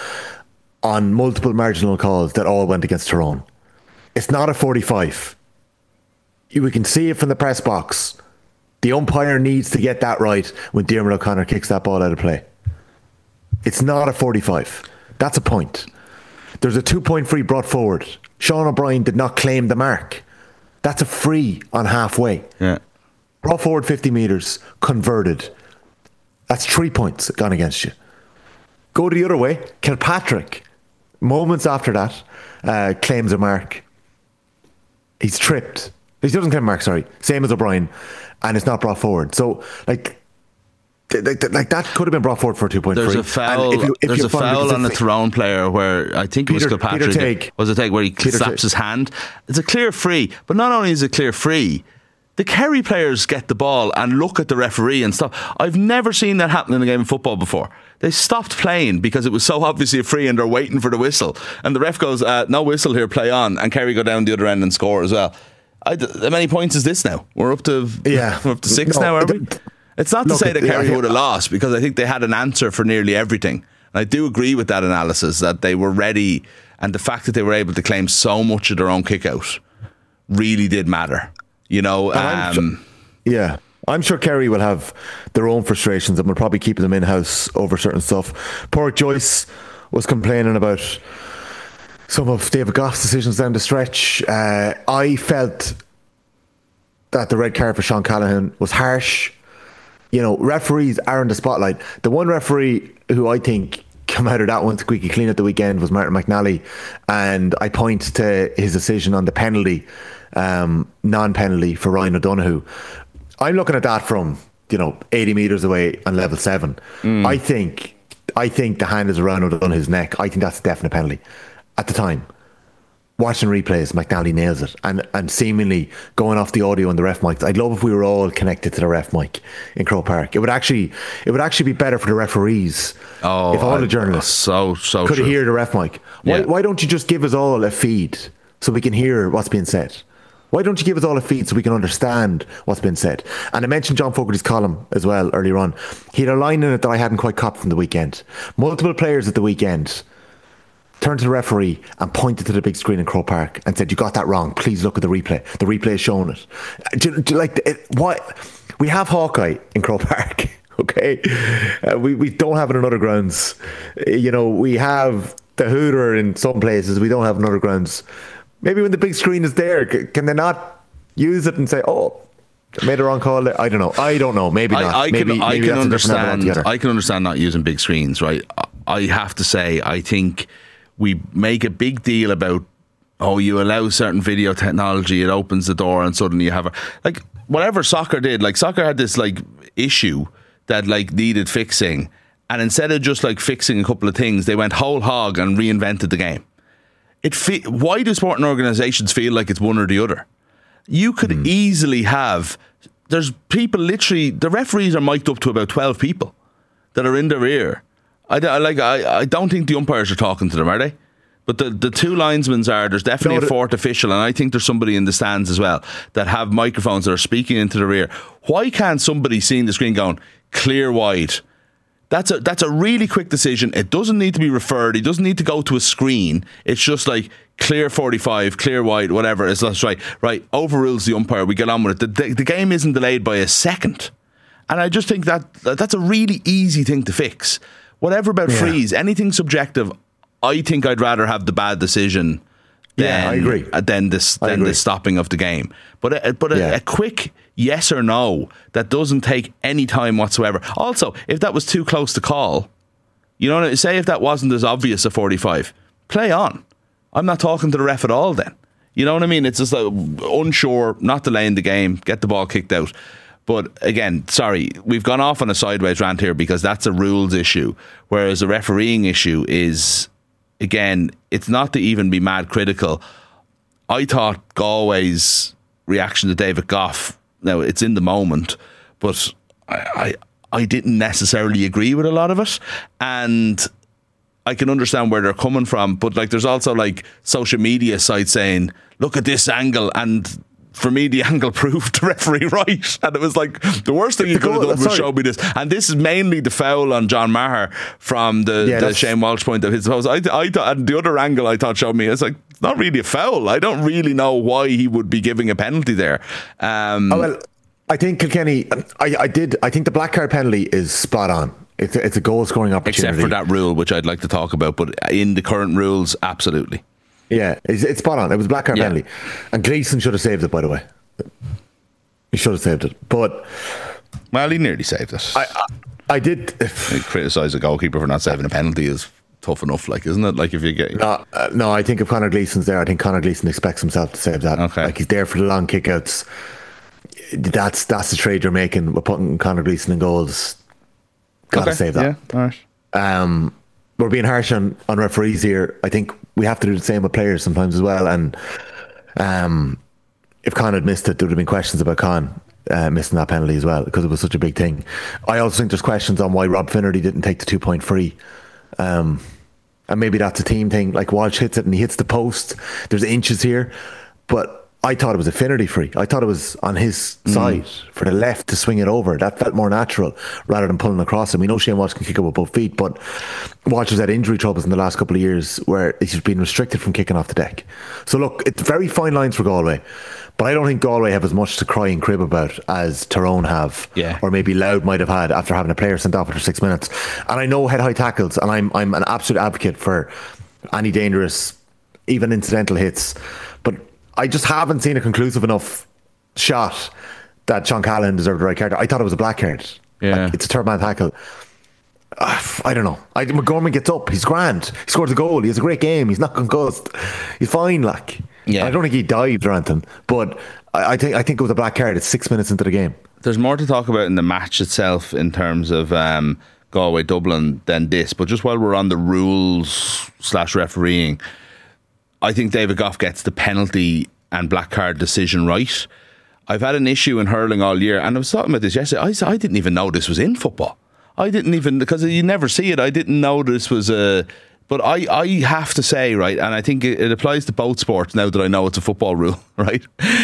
on multiple marginal calls that all went against Tyrone. It's not a forty-five. We can see it from the press box. The umpire needs to get that right when Diarmuid O'Connor kicks that ball out of play. It's not a forty-five. That's a point. There's a two-point free brought forward. Sean O'Brien did not claim the mark. That's a free on halfway. Yeah. Brought forward fifty metres, converted. That's three points gone against you. Go the other way. Kilpatrick, moments after that, uh, claims a mark. He's tripped. He doesn't claim a mark, sorry. Same as O'Brien. And it's not brought forward. So, like, like, like that could have been brought forward for a two point There's free. a foul. If you, if there's a foul on a like, Tyrone player where I think it was Peter, Kilpatrick. Peter Teague. Was it Teague where he Peter slaps Teague. his hand? It's a clear free. But not only is it clear free, the Kerry players get the ball and look at the referee and stuff. I've never seen that happen in a game of football before. They stopped playing because it was so obviously a free and they're waiting for the whistle. And the ref goes, uh, no whistle here, play on. And Kerry go down the other end and score as well. I, how many points is this now? We're up to yeah. we're up to six no, now, are we? It's not to look, say that Kerry yeah, would have lost, because I think they had an answer for nearly everything. And I do agree with that analysis that they were ready, and the fact that they were able to claim so much of their own kick out really did matter. You know, um, sure, yeah. I'm sure Kerry will have their own frustrations and will probably keep them in-house over certain stuff. Poor Joyce was complaining about some of David Goff's decisions down the stretch. Uh, I felt that the red card for Sean Callahan was harsh. You know, referees are in the spotlight. The one referee who I think came out of that one squeaky clean at the weekend was Martin McNally, and I point to his decision on the penalty, um, non-penalty for Ryan O'Donoghue. I'm looking at that from, you know, eighty metres away on level seven. Mm. I think I think the hand is around O'Donoghue's neck. I think that's a definite penalty. At the time, watching replays, McNally nails it, and and seemingly going off the audio and the ref mics. I'd love if we were all connected to the ref mic in Croke Park. It would actually, it would actually be better for the referees oh, if all I, the journalists so so could true. hear the ref mic. Why yeah. why don't you just give us all a feed so we can hear what's being said? Why don't you give us all a feed so we can understand what's been said? And I mentioned John Fogarty's column as well earlier on. He had a line in it that I hadn't quite copped from the weekend. Multiple players at the weekend turned to the referee and pointed to the big screen in Croke Park and said, "You got that wrong. Please look at the replay. The replay is showing it." Do, do, like it, what we have Hawkeye in Croke Park, okay? Uh, we we don't have it in other grounds. You know, we have the Hooter in some places. We don't have in other grounds. Maybe when the big screen is there, can they not use it and say, "Oh, I made a wrong call"? I don't know. I don't know. Maybe not. I, I maybe, can, I maybe can that's understand. I can understand not using big screens, right? I have to say, I think we make a big deal about, oh, you allow certain video technology, it opens the door, and suddenly you have a, like whatever soccer did. Like soccer had this like issue that like needed fixing, and instead of just like fixing a couple of things, they went whole hog and reinvented the game. It fe- why do sporting organisations feel like it's one or the other? You could mm. easily have, there's people literally, the referees are mic'd up to about twelve people that are in their ear. I, I like I, I don't think the umpires are talking to them, are they? But the, the two linesmen are, there's definitely no, a fourth official, and I think there's somebody in the stands as well that have microphones that are speaking into their ear. Why can't somebody seeing the screen going, clear wide? That's a that's a really quick decision. It doesn't need to be referred. It doesn't need to go to a screen. It's just like clear forty-five, clear wide, whatever. It's that's right. Right, overrules the umpire. We get on with it. The, the, the game isn't delayed by a second, and I just think that that's a really easy thing to fix. Whatever about yeah. freeze, anything subjective. I think I'd rather have the bad decision than yeah, I agree. than this than the stopping of the game. But a, but a, yeah. a quick, yes or no that doesn't take any time whatsoever. Also, if that was too close to call, you know, say if that wasn't as obvious a forty-five, play on. I'm not talking to the ref at all then. You know what I mean? It's just like unsure, not delaying the game, get the ball kicked out. But again, sorry, we've gone off on a sideways rant here because that's a rules issue, whereas a refereeing issue is, again, it's not to even be mad critical. I thought Galway's reaction to David Goff, now it's in the moment, but I, I, I didn't necessarily agree with a lot of it. And I can understand where they're coming from, but like there's also like social media sites saying, look at this angle, and for me the angle proved the referee right, and it was like the worst thing you could have done was show me this. And this is mainly the foul on John Maher from the, yeah, the Shane Walsh point of his suppose. I, I thought, and the other angle I thought showed me, it's like it's not really a foul. I don't really know why he would be giving a penalty there. Um, oh, well, I think Kilkenny, I, I did I think the black card penalty is spot on. It's a, it's a goal scoring opportunity. Except for that rule, which I'd like to talk about, but in the current rules, absolutely. Yeah, it's, it's spot on. It was a black card yeah. penalty. And Gleeson should have saved it, by the way. He should have saved it. But well, he nearly saved it. I, I, I did. Criticise a goalkeeper for not saving a penalty is tough enough, like, isn't it? Like, if you get. No, uh, no, I think if Conor Gleeson's there, I think Conor Gleeson expects himself to save that. Okay. Like, he's there for the long kickouts. That's that's the trade you're making with putting Conor Gleeson in goals. Gotta okay. save that. Yeah, all right. Um, we're being harsh on, on referees here. I think we have to do the same with players sometimes as well. And um, if Con had missed it, there would have been questions about Con uh, missing that penalty as well, because it was such a big thing. I also think there's questions on why Rob Finnerty didn't take the two point free. Um, and maybe that's a team thing. Like, Walsh hits it and he hits the post. There's inches here. But I thought it was a Finnerty free. I thought it was on his mm. side for the left to swing it over. That felt more natural rather than pulling across him. We know Shane Walsh can kick up with both feet, but Walsh has had injury troubles in the last couple of years where he's been restricted from kicking off the deck. So look, it's very fine lines for Galway, but I don't think Galway have as much to cry and crib about as Tyrone have, yeah. or maybe Louth might have had after having a player sent off after six minutes. And I know head high tackles, and I'm I'm an absolute advocate for any dangerous, even incidental hits, but I just haven't seen a conclusive enough shot that Sean Callahan deserved a red card. I thought it was a black card. Yeah. Like, it's a third man tackle. Uh, I don't know. I, McGorman gets up. He's grand. He scores a goal. He has a great game. He's not concussed. He's fine. Like, yeah. I don't think he dived or anything, but I, I think I think it was a black card. It's six minutes into the game. There's more to talk about in the match itself in terms of um, Galway Dublin than this. But just while we're on the rules slash refereeing, I think David Goff gets the penalty and black card decision right. I've had an issue in hurling all year, and I was talking about this yesterday. I, I didn't even know this was in football. I didn't even, because you never see it, I didn't know this was a... But I, I have to say, right, and I think it, it applies to both sports now that I know it's a football rule, right?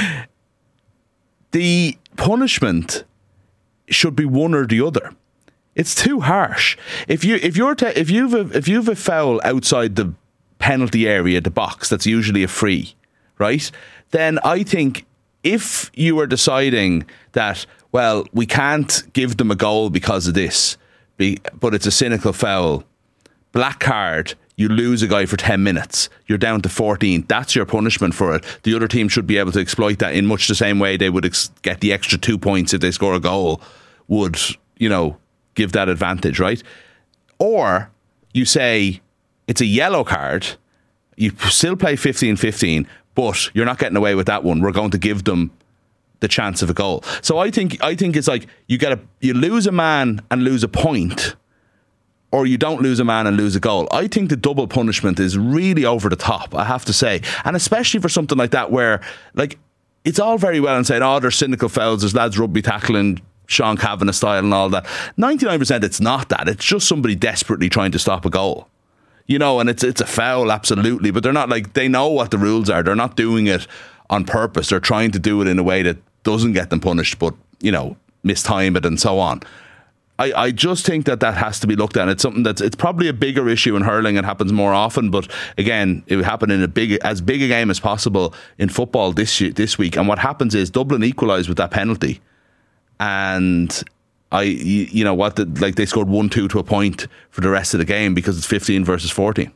The punishment should be one or the other. It's too harsh. If you if you're te- if you've a, if you've a foul outside the penalty area, the box, that's usually a free, right? Then I think if you are deciding that, well, we can't give them a goal because of this, be, but it's a cynical foul, black card, you lose a guy for ten minutes, you're down to fourteen, that's your punishment for it. The other team should be able to exploit that in much the same way they would ex- get the extra two points if they score a goal, would, you know, give that advantage, right? Or you say it's a yellow card, you still play fifteen fifteen, but you're not getting away with that one. We're going to give them the chance of a goal. So I think I think it's like you get a you lose a man and lose a point, or you don't lose a man and lose a goal. I think the double punishment is really over the top, I have to say. And especially for something like that where, like, it's all very well and saying, oh, there's cynical fouls, there's lads rugby tackling Sean Kavanagh style and all that. ninety-nine percent it's not that. It's just somebody desperately trying to stop a goal. You know, and it's it's a foul, absolutely, but they're not like, they know what the rules are. They're not doing it on purpose. They're trying to do it in a way that doesn't get them punished, but, you know, mistime it and so on. I, I just think that that has to be looked at. It's something that's, it's probably a bigger issue in hurling and happens more often, but again, it would happen in a big, as big a game as possible in football this this week. And what happens is Dublin equalised with that penalty, and I, you, you know what, the, like they scored one two to a point for the rest of the game because it's fifteen versus fourteen.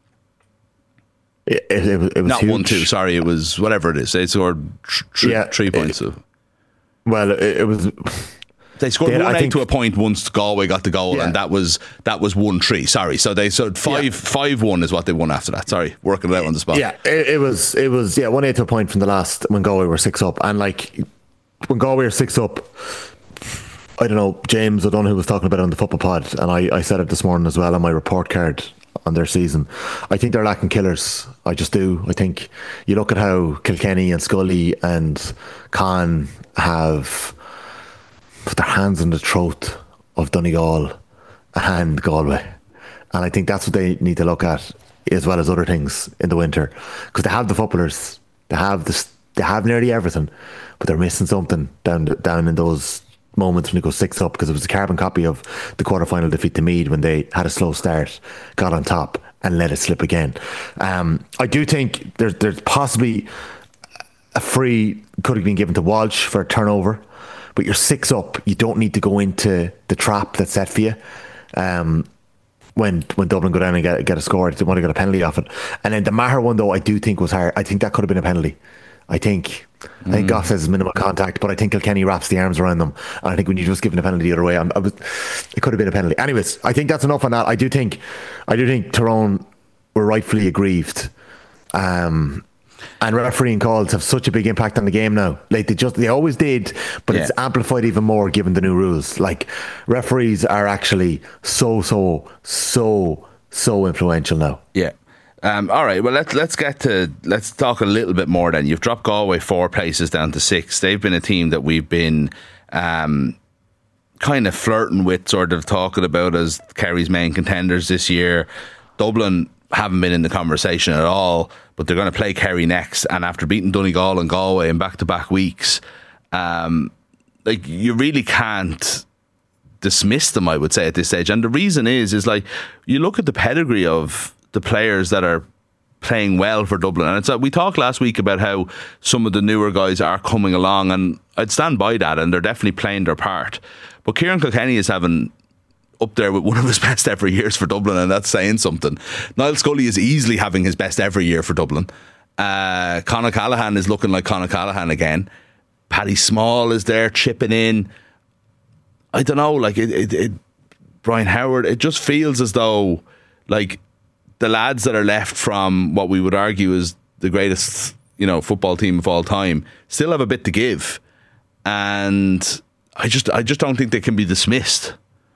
It, it, it was not huge. one two. Sorry, it was whatever it is. They scored tr- tr- yeah, three points. It, of. Well, it, it was. They scored They- I one eight think- to a point once Galway got the goal, Yeah. and that was that was one three. Sorry, so they so five Yeah. five one is what they won after that. Sorry, working it out on the spot. Yeah, it, it was. It was. Yeah, one eight to a point from the last when Galway were six up, and like when Galway were six up. I don't know, James O'Donoghue was talking about it on the football pod, and I, I said it this morning as well on my report card on their season. I think they're lacking killers. I just do. I think you look at how Kilkenny and Scully and Khan have put their hands on the throat of Donegal and Galway. And I think that's what they need to look at, as well as other things in the winter. Because they have the footballers, they have this, they have nearly everything, but they're missing something down down in those moments when they go six up, because it was a carbon copy of the quarter-final defeat to Meath when they had a slow start, got on top and let it slip again. Um, I do think there's there's possibly a free could have been given to Walsh for a turnover, but you're six up, you don't need to go into the trap that's set for you. Um, when when Dublin go down and get, get a score, they want to get a penalty off it. And then the Maher one, though, I do think was hard. I think that could have been a penalty. I think I think Goff says it's minimal contact, but I think Kilkenny wraps the arms around them, and I think when you just given a penalty the other way, I'm, I was, it could have been a penalty. Anyways, I think that's enough on that. I do think I do think Tyrone were rightfully aggrieved, um, and refereeing calls have such a big impact on the game now. Like they just they always did, but Yeah. it's amplified even more given the new rules. Like referees are actually so so so so influential now. Yeah. Um, all right. Well, let's let's get to let's talk a little bit more. Then you've dropped Galway four places down to six. They've been a team that we've been um, kind of flirting with, sort of talking about as Kerry's main contenders this year. Dublin haven't been in the conversation at all, but they're going to play Kerry next. And after beating Donegal and Galway in back-to-back weeks, um, like you really can't dismiss them, I would say, at this stage. And the reason is, is like you look at the pedigree of the players that are playing well for Dublin, and it's uh, we talked last week about how some of the newer guys are coming along, and I'd stand by that, and they're definitely playing their part. But Kieran Kilkenny is having up there with one of his best ever years for Dublin, and that's saying something. Niall Scully is easily having his best ever year for Dublin. Uh, Conor Callaghan is looking like Conor Callaghan again. Paddy Small is there chipping in. I don't know, like it, it, it Brian Howard, it just feels as though like the lads that are left from what we would argue is the greatest, you know, football team of all time still have a bit to give, and I just, I just don't think they can be dismissed.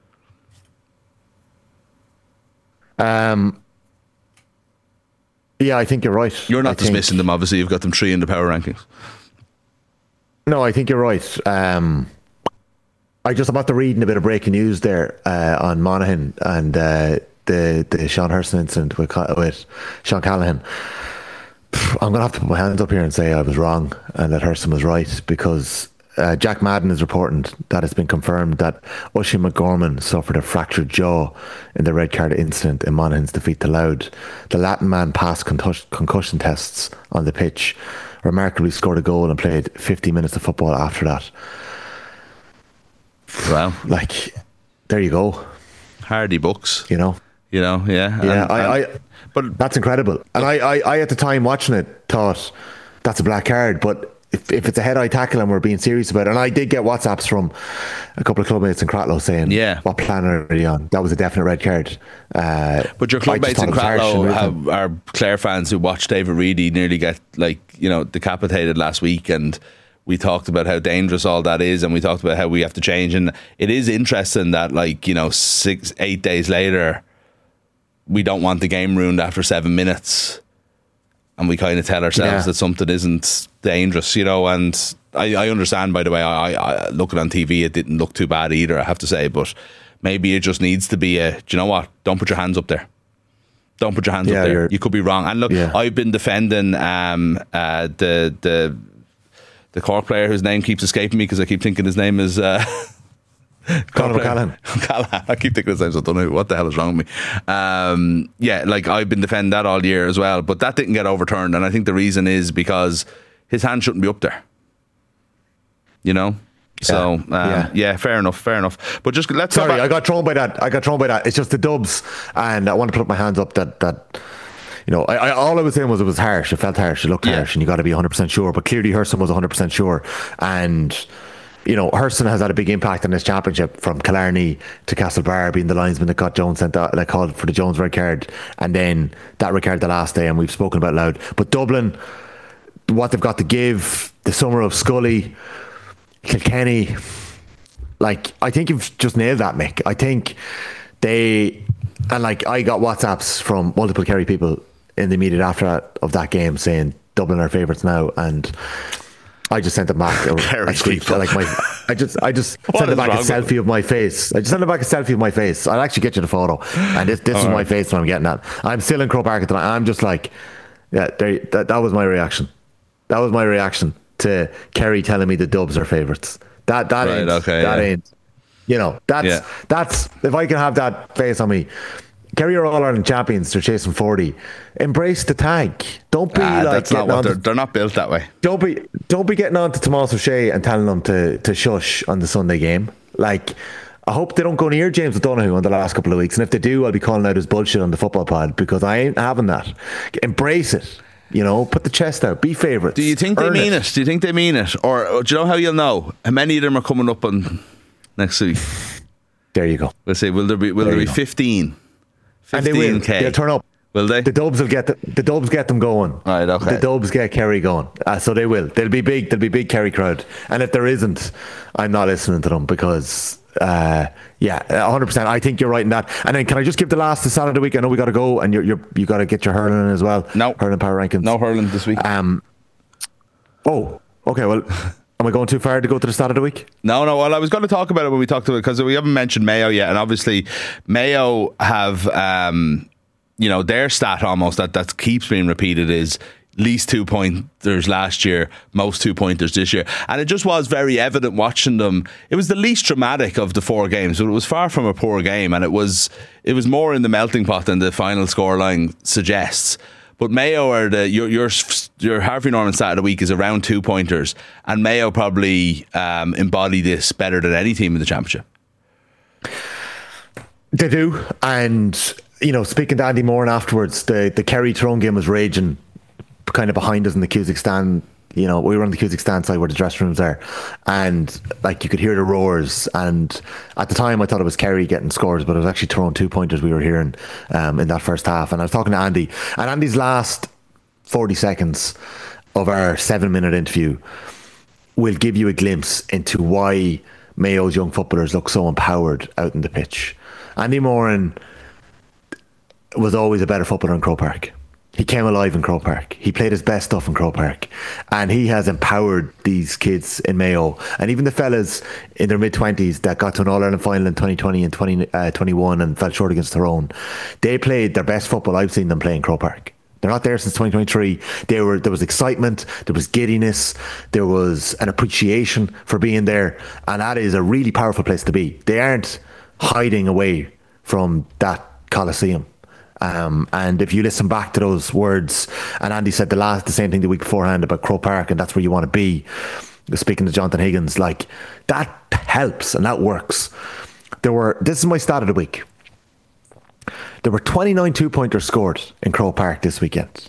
Um, yeah, I think you're right. You're not I think- dismissing them, obviously. You've got them three in the power rankings. No, I think you're right. Um, I just about to reading a bit of breaking news there uh, on Monaghan and uh, the the Sean Hurston incident with, with Sean Callaghan. I'm going to have to put my hands up here and say I was wrong and that Hurston was right, because uh, Jack Madden is reporting that it's been confirmed that Oisin McGorman suffered a fractured jaw in the red card incident in Monaghan's defeat to Louth. The Latin man passed concus- concussion tests on the pitch, remarkably scored a goal and played fifty minutes of football after that. Well, Like, there you go. Hardy books, You know, you know, yeah. yeah, And- I, and- I, but that's incredible. And I, I, I, at the time watching it, thought that's a black card. But if, if it's a head-eye tackle and we're being serious about it, and I did get WhatsApps from a couple of clubmates in Cratloe saying, Yeah. what plan are you on? That was a definite red card. Uh, But your I just clubmates thought in it was harsh Cratloe and have, are Clare fans who watched David Reedy nearly get, like, you know, decapitated last week, and we talked about how dangerous all that is, and we talked about how we have to change. And it is interesting that, like, you know, six, eight days later, we don't want the game ruined after seven minutes, and we kind of tell ourselves Yeah. that something isn't dangerous, you know. And I, I understand, by the way, I, I looking on T V, it didn't look too bad either, I have to say, but maybe it just needs to be a, do you know what, don't put your hands up there. Don't put your hands Yeah, up there. you're- You could be wrong. And look, Yeah. I've been defending um, uh, the the the Cork player whose name keeps escaping me because I keep thinking his name is uh, Conor Callaghan. Callaghan. I keep thinking his name, so I don't know what the hell is wrong with me. Um, yeah, like I've been defending that all year as well, but that didn't get overturned, and I think the reason is because his hand shouldn't be up there. You know. So um, Yeah. yeah, fair enough, fair enough. But just let's Sorry, go back. I got thrown by that. I got thrown by that. It's just the dubs, and I want to put my hands up that that you know, I, I all I was saying was it was harsh. It felt harsh. It looked Yeah. harsh, and you got to be one hundred percent sure. But clearly, Hurston was one hundred percent sure, and you know, Hurston has had a big impact on this championship, from Killarney to Castlebar being the linesman that got Jones sent out, like called for the Jones red card, and then that red card the last day, and we've spoken about it loud. But Dublin, what they've got to give, the summer of Scully, Kilkenny, like, I think you've just nailed that, Mick. I think they, and like, I got WhatsApps from multiple Kerry people in the immediate aftermath of that game saying Dublin are favourites now, and I just sent them back. I, squeaked, like my, I just, I just sent them back a selfie of my face. I just sent them back a selfie of my face. I'll actually get you the photo, and this, this is right. my face when I'm getting at. I'm still in Croke Park at the time. I'm just like, yeah, there, that, that was my reaction. That was my reaction to Kerry telling me the Dubs are favourites. That that right, ain't, okay, that yeah. ain't, you know, that's yeah. that's if I can have that face on me. Kerry are All Ireland champions. They're chasing forty. Embrace the tag. Don't be ah, like that's not what they're, to, they're not built that way. Don't be don't be getting on to Tomás O'Shea and telling them to to shush on the Sunday game. Like, I hope they don't go near James O'Donoghue on the last couple of weeks. And if they do, I'll be calling out his bullshit on the football pod, because I ain't having that. Embrace it. You know, put the chest out. Be favourites. Do you think they mean it. it? Do you think they mean it? Or, or do you know how you'll know? How many of them are coming up on next week? There you go. We'll say, will there be will there, there be fifteen? And they will. K. They'll turn up. Will they? The Dubs will get the, the Dubs get them going. Right, okay. The Dubs get Kerry going. Uh, so they will. They'll be big. They'll be big Kerry crowd. And if there isn't, I'm not listening to them, because uh, yeah, one hundred percent. I think you're right in that. And then can I just give the last to Saturday week? I know we got to go, and you're, you're you got to get your hurling in as well. No hurling power rankings. No hurling this week. Um. Oh, okay. Well, am I going too far to go to the start of the week? No, no. Well, I was going to talk about it when we talked about it, because we haven't mentioned Mayo yet, and obviously Mayo have, um, you know, their stat almost that that keeps being repeated is least two pointers last year, most two pointers this year, and it just was very evident watching them. It was the least dramatic of the four games, but it was far from a poor game, and it was it was more in the melting pot than the final scoreline suggests. But Mayo are the your your your Harvey Norman stat of the week is around two pointers, and Mayo probably um, embody this better than any team in the championship. They do, and you know, speaking to Andy Moran afterwards, the the Kerry Tyrone game was raging, kind of behind us in the Cusack stand. You know, we were on the Cusack stand side where the dressing rooms are, and like you could hear the roars. And at the time, I thought it was Kerry getting scores, but it was actually Tyrone two pointers we were hearing um, in that first half. And I was talking to Andy, and Andy's last forty seconds of our seven minute interview will give you a glimpse into why Mayo's young footballers look so empowered out in the pitch. Andy Moran was always a better footballer in Croke Park. He came alive in Croke Park. He played his best stuff in Croke Park, and he has empowered these kids in Mayo, and even the fellas in their mid twenties that got to an All Ireland final in twenty twenty and twenty twenty-one and fell short against Tyrone. They played their best football I've seen them play in Croke Park. They're not there since twenty twenty-three. They were there was excitement, there was giddiness, there was an appreciation for being there, and that is a really powerful place to be. They aren't hiding away from that Coliseum. Um, and if you listen back to those words, and Andy said the last the same thing the week beforehand about Croke Park, and that's where you want to be, speaking to Jonathan Higgins, like that helps and that works. There were this is my stat of the week. There were twenty-nine two-pointers scored in Croke Park this weekend.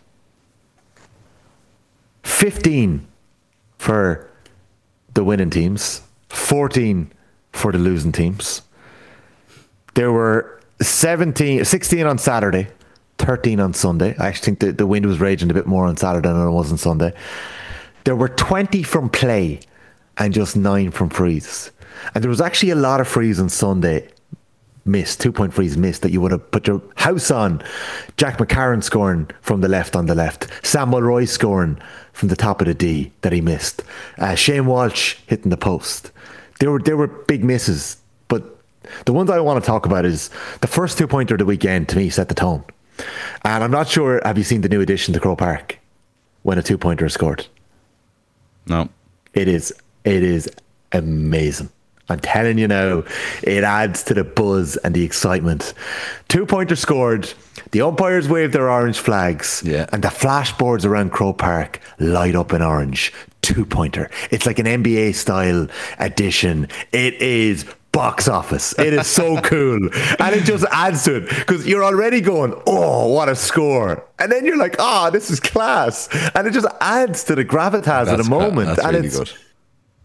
fifteen for the winning teams, fourteen for the losing teams. There were seventeen, sixteen on Saturday, thirteen on Sunday. I actually think the, the wind was raging a bit more on Saturday than it was on Sunday. There were twenty from play and just nine from frees. And there was actually a lot of frees on Sunday missed, two-point frees missed, that you would have put your house on. Jack McCarron scoring from the left on the left. Sam Mulroy scoring from the top of the D that he missed. Uh, Shane Walsh hitting the post. There were, there were big misses. The ones I want to talk about is the first two-pointer of the weekend, to me, set the tone. And I'm not sure, have you seen the new addition to Croke Park when a two-pointer is scored? No. It is, it is amazing. I'm telling you now, it adds to the buzz and the excitement. Two-pointer scored, the umpires wave their orange flags, yeah. and the flashboards around Croke Park light up in orange. Two-pointer. It's like an N B A-style addition. It is box office. It is so cool, and it just adds to it, because you're already going, oh, what a score, and then you're like, oh, this is class, and it just adds to the gravitas that's of the moment. That's and really it's good.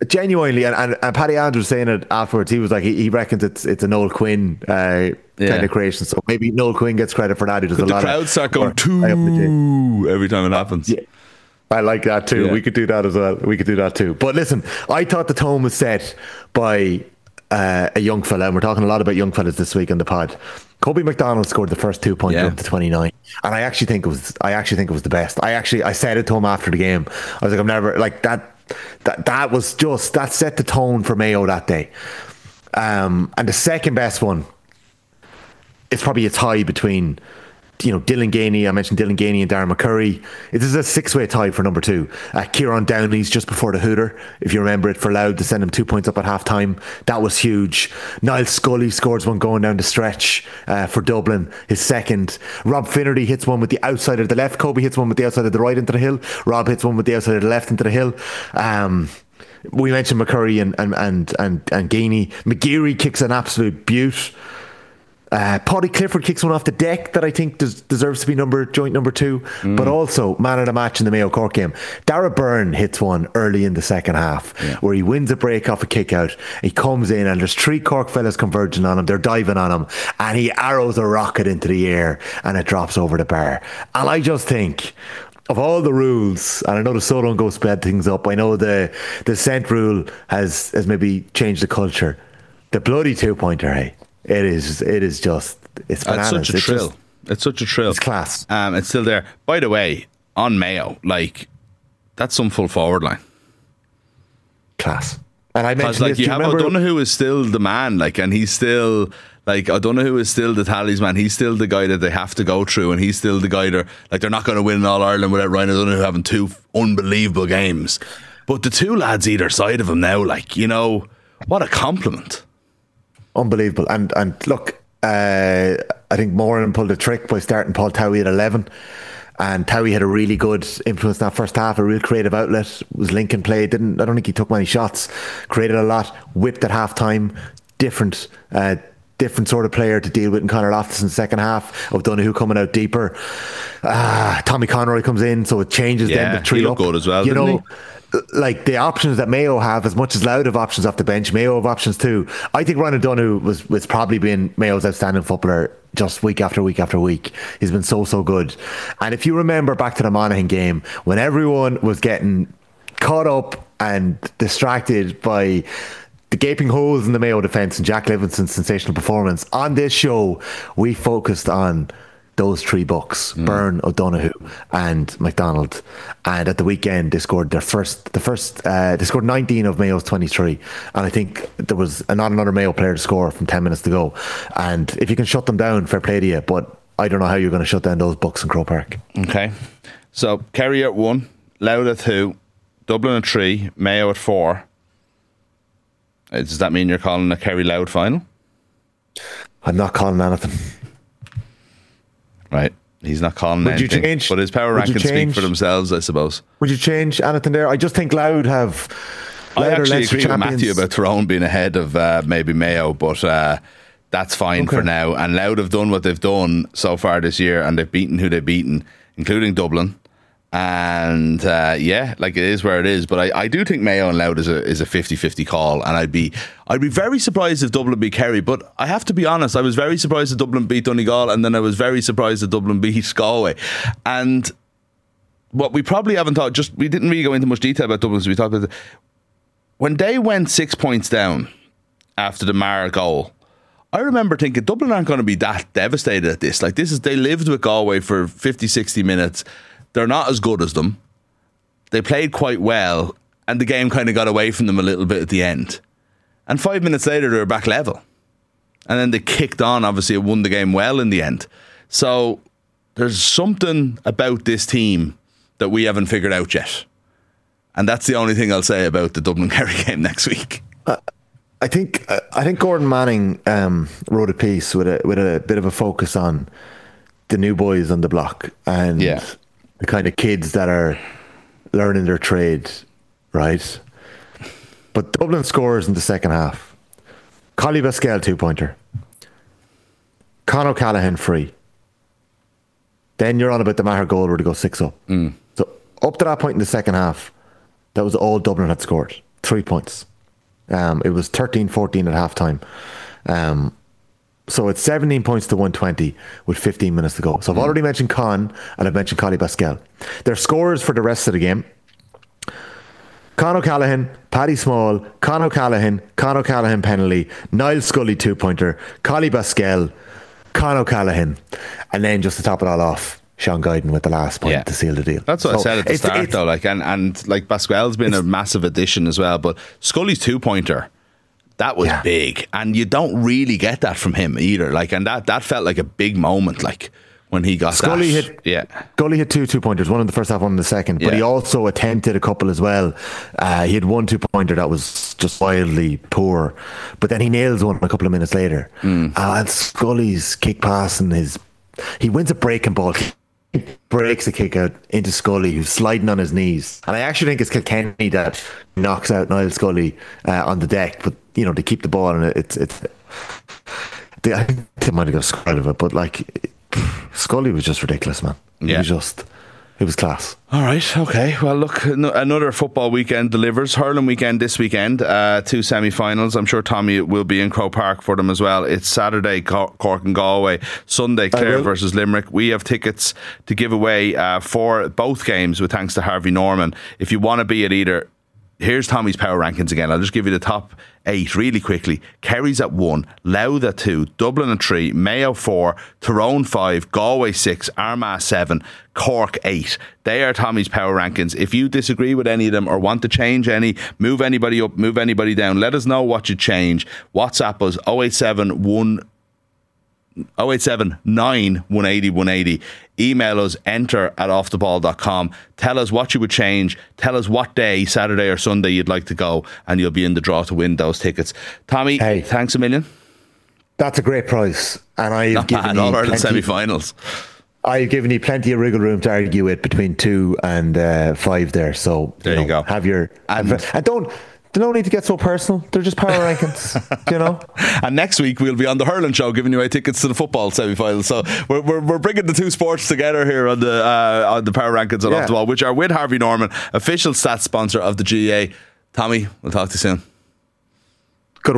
Genuinely, and, and, and Paddy Andrews saying it afterwards, he was like, he, he reckons it's it's a Noel Quinn uh, yeah. kind of creation. So maybe Noel Quinn gets credit for that. He does Could a the lot crowd of, start going too every time it happens? Yeah. I like that too. Yeah. We could do that as well. We could do that too. But listen, I thought the tone was set by uh, a young fella, and we're talking a lot about young fellas this week on the pod. Kobe McDonald scored the first two points yeah. up to twenty-nine, and I actually think it was. I actually think it was the best. I actually I said it to him after the game. I was like, I'm never like that. That that was just that set the tone for Mayo that day. Um, and the second best one, it's probably a tie between, you know, Dylan Gainey. I mentioned Dylan Gainey and Darren McCurry. It is a six-way tie for number two. Uh, Kieran Downey's just before the hooter, if you remember it, for Louth to send him two points up at half time. That was huge. Niall Scully scores one going down the stretch uh, for Dublin, his second. Rob Finnerty hits one with the outside of the left. Kobe hits one with the outside of the right into the hill. Rob hits one with the outside of the left into the hill. Um, we mentioned McCurry and and and and, and Gainey. McGeary kicks an absolute beaut. Uh, Paddy Clifford kicks one off the deck that I think des- deserves to be number joint number two, mm. but also man of the match in the Mayo Cork game. Dara Byrne hits one early in the second half yeah. where he wins a break off a kick out. He comes in and there's three Cork fellas converging on him. They're diving on him and he arrows a rocket into the air and it drops over the bar. And I just think, of all the rules, and I know the so don't go sped things up, I know the the scent rule has has maybe changed the culture. The bloody two pointer, hey. It is. It is just. It's bananas. It's such a it's trill. Just, it's such a trill. It's class. Um, it's still there. By the way, on Mayo, like that's some full forward line. Class. And I mentioned like this, you, you have remember? O'Donoghue is still the man, like, and he's still like O'Donoghue is still the talisman. He's still the guy that they have to go through, and he's still the guy that like they're not going to win All Ireland without Ryan O'Donoghue having two unbelievable games. But the two lads either side of him now, like you know, what a compliment. Unbelievable. And and look, uh, I think Moran pulled a trick by starting Paul Towie at eleven. And Towie had a really good influence in that first half, a real creative outlet. Was Lincoln play. Didn't I don't think he took many shots. Created a lot. Whipped at half time. Different uh, different sort of player to deal with in Conor Loftus in the second half. O'Donoghue coming out deeper. Uh, Tommy Conroy comes in, so it changes yeah, then the three he up. looked good as well, you didn't know, he? Like the options that Mayo have, as much as Louth have options off the bench, Mayo have options too. I think Ryan O'Donoghue was, was probably been Mayo's outstanding footballer just week after week after week. He's been so, so good. And if you remember back to the Monaghan game, when everyone was getting caught up and distracted by the gaping holes in the Mayo defence and Jack Livingston's sensational performance, on this show, we focused on those three bucks, mm. Byrne, O'Donoghue and McDonald. And at the weekend they scored their first the first uh, they scored nineteen of Mayo's twenty-three, and I think there was not another Mayo player to score from ten minutes to go. And if you can shut them down, fair play to you, but I don't know how you're going to shut down those bucks in Croke Park. Okay, so Kerry at one, Louth at two, Dublin at three, Mayo at four. Does that mean you're calling a Kerry Louth final? I'm not calling anything. Right, he's not calling would anything, you change, but his power rankings speak for themselves, I suppose. Would you change anything there? I just think Louth have. I actually agree with Matthew about Tyrone being ahead of uh, maybe Mayo, but uh, that's fine okay. for now. And Louth have done what they've done so far this year, and they've beaten who they've beaten, including Dublin. And uh, yeah, like it is where it is. But I, I do think Mayo and Louth is a is a fifty-fifty call, and I'd be I'd be very surprised if Dublin beat Kerry. But I have to be honest, I was very surprised that Dublin beat Donegal, and then I was very surprised that Dublin beat Galway. And what we probably haven't thought, just we didn't really go into much detail about Dublin, as we talked about it. When they went six points down after the Maher goal, I remember thinking Dublin aren't going to be that devastated at this. Like this is they lived with Galway for fifty, sixty minutes. They're not as good as them. They played quite well, and the game kind of got away from them a little bit at the end. And five minutes later, they were back level. And then they kicked on, obviously, and won the game well in the end. So there's something about this team that we haven't figured out yet. And that's the only thing I'll say about the Dublin-Kerry game next week. Uh, I think uh, I think Gordon Manning um, wrote a piece with a with a bit of a focus on the new boys on the block and yeah. the kind of kids that are learning their trade, right? But Dublin scores in the second half. Collie Basquel two-pointer. Con O'Callaghan free. Then you're on about the Maher goal where they go six up. Mm. So up to that point in the second half, that was all Dublin had scored. three points. Um, it was thirteen fourteen at half time. Um, so it's seventeen points to one twenty with fifteen minutes to go. So I've mm. already mentioned Con and I've mentioned Collie Pascal. Their scores for the rest of the game: Con O'Callaghan, Paddy Small, Con O'Callaghan, Con O'Callaghan penalty, Niall Scully two pointer, Collie Pascal, Con O'Callaghan, and then just to top it all off, Sean Guyton with the last point yeah. to seal the deal. That's what so I said at the it's, start, it's, though. Like, and, and like Pasquale's been a massive addition as well, but Scully's two pointer, that was yeah. big, and you don't really get that from him either. Like, and that that felt like a big moment. Like when he got Scully that. hit, yeah, Scully hit two two pointers, one in the first half, one in the second. But yeah. he also attempted a couple as well. Uh, he had one two pointer that was just wildly poor, but then he nails one a couple of minutes later. Mm. Uh, and Scully's kick pass and his, he wins a breaking ball. He breaks a kick out into Scully, who's sliding on his knees. And I actually think it's Kilkenny that knocks out Niall Scully uh, on the deck. But, you know, they keep the ball, and it's. it's they, I think they might have got a score out of it, but, like, Scully was just ridiculous, man. He yeah. was just. It was class. All right, okay. Well, look, no, another football weekend delivers. Hurling weekend this weekend, uh, two semi-finals. I'm sure Tommy will be in Croke Park for them as well. It's Saturday, Cork and Galway. Sunday, Clare versus Limerick. We have tickets to give away uh, for both games with thanks to Harvey Norman. If you want to be at either, here's Tommy's power rankings again. I'll just give you the top eight really quickly. Kerry's at one, Louth at two, Dublin at three, Mayo four, Tyrone five, Galway six, Armagh seven, Cork eight. They are Tommy's power rankings. If you disagree with any of them or want to change any, move anybody up, move anybody down, let us know what you change. WhatsApp us oh eight seven one oh eight seven nine one eight oh one eight oh. Email us, enter at off the ball dot com. Tell us what you would change. Tell us what day, Saturday or Sunday, you'd like to go, and you'll be in the draw to win those tickets. Tommy, hey, thanks a million. That's a great prize, and I've Not given bad, you all Ireland plenty, semi-finals. I've given you plenty of wriggle room to argue with between two and uh, five there. So there you, you know, go. Have your and, have, and don't. There's no need to get so personal. They're just power rankings, you know. And next week we'll be on the hurling show giving you away tickets to the football semi-final. So we're, we're we're bringing the two sports together here on the uh, on the power rankings on yeah. Off the Ball, which are with Harvey Norman, official stats sponsor of the G A A. Tommy, we'll talk to you soon. Good.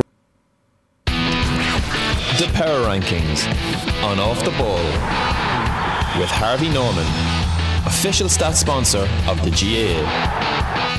The power rankings on Off the Ball with Harvey Norman, official stats sponsor of the G A A.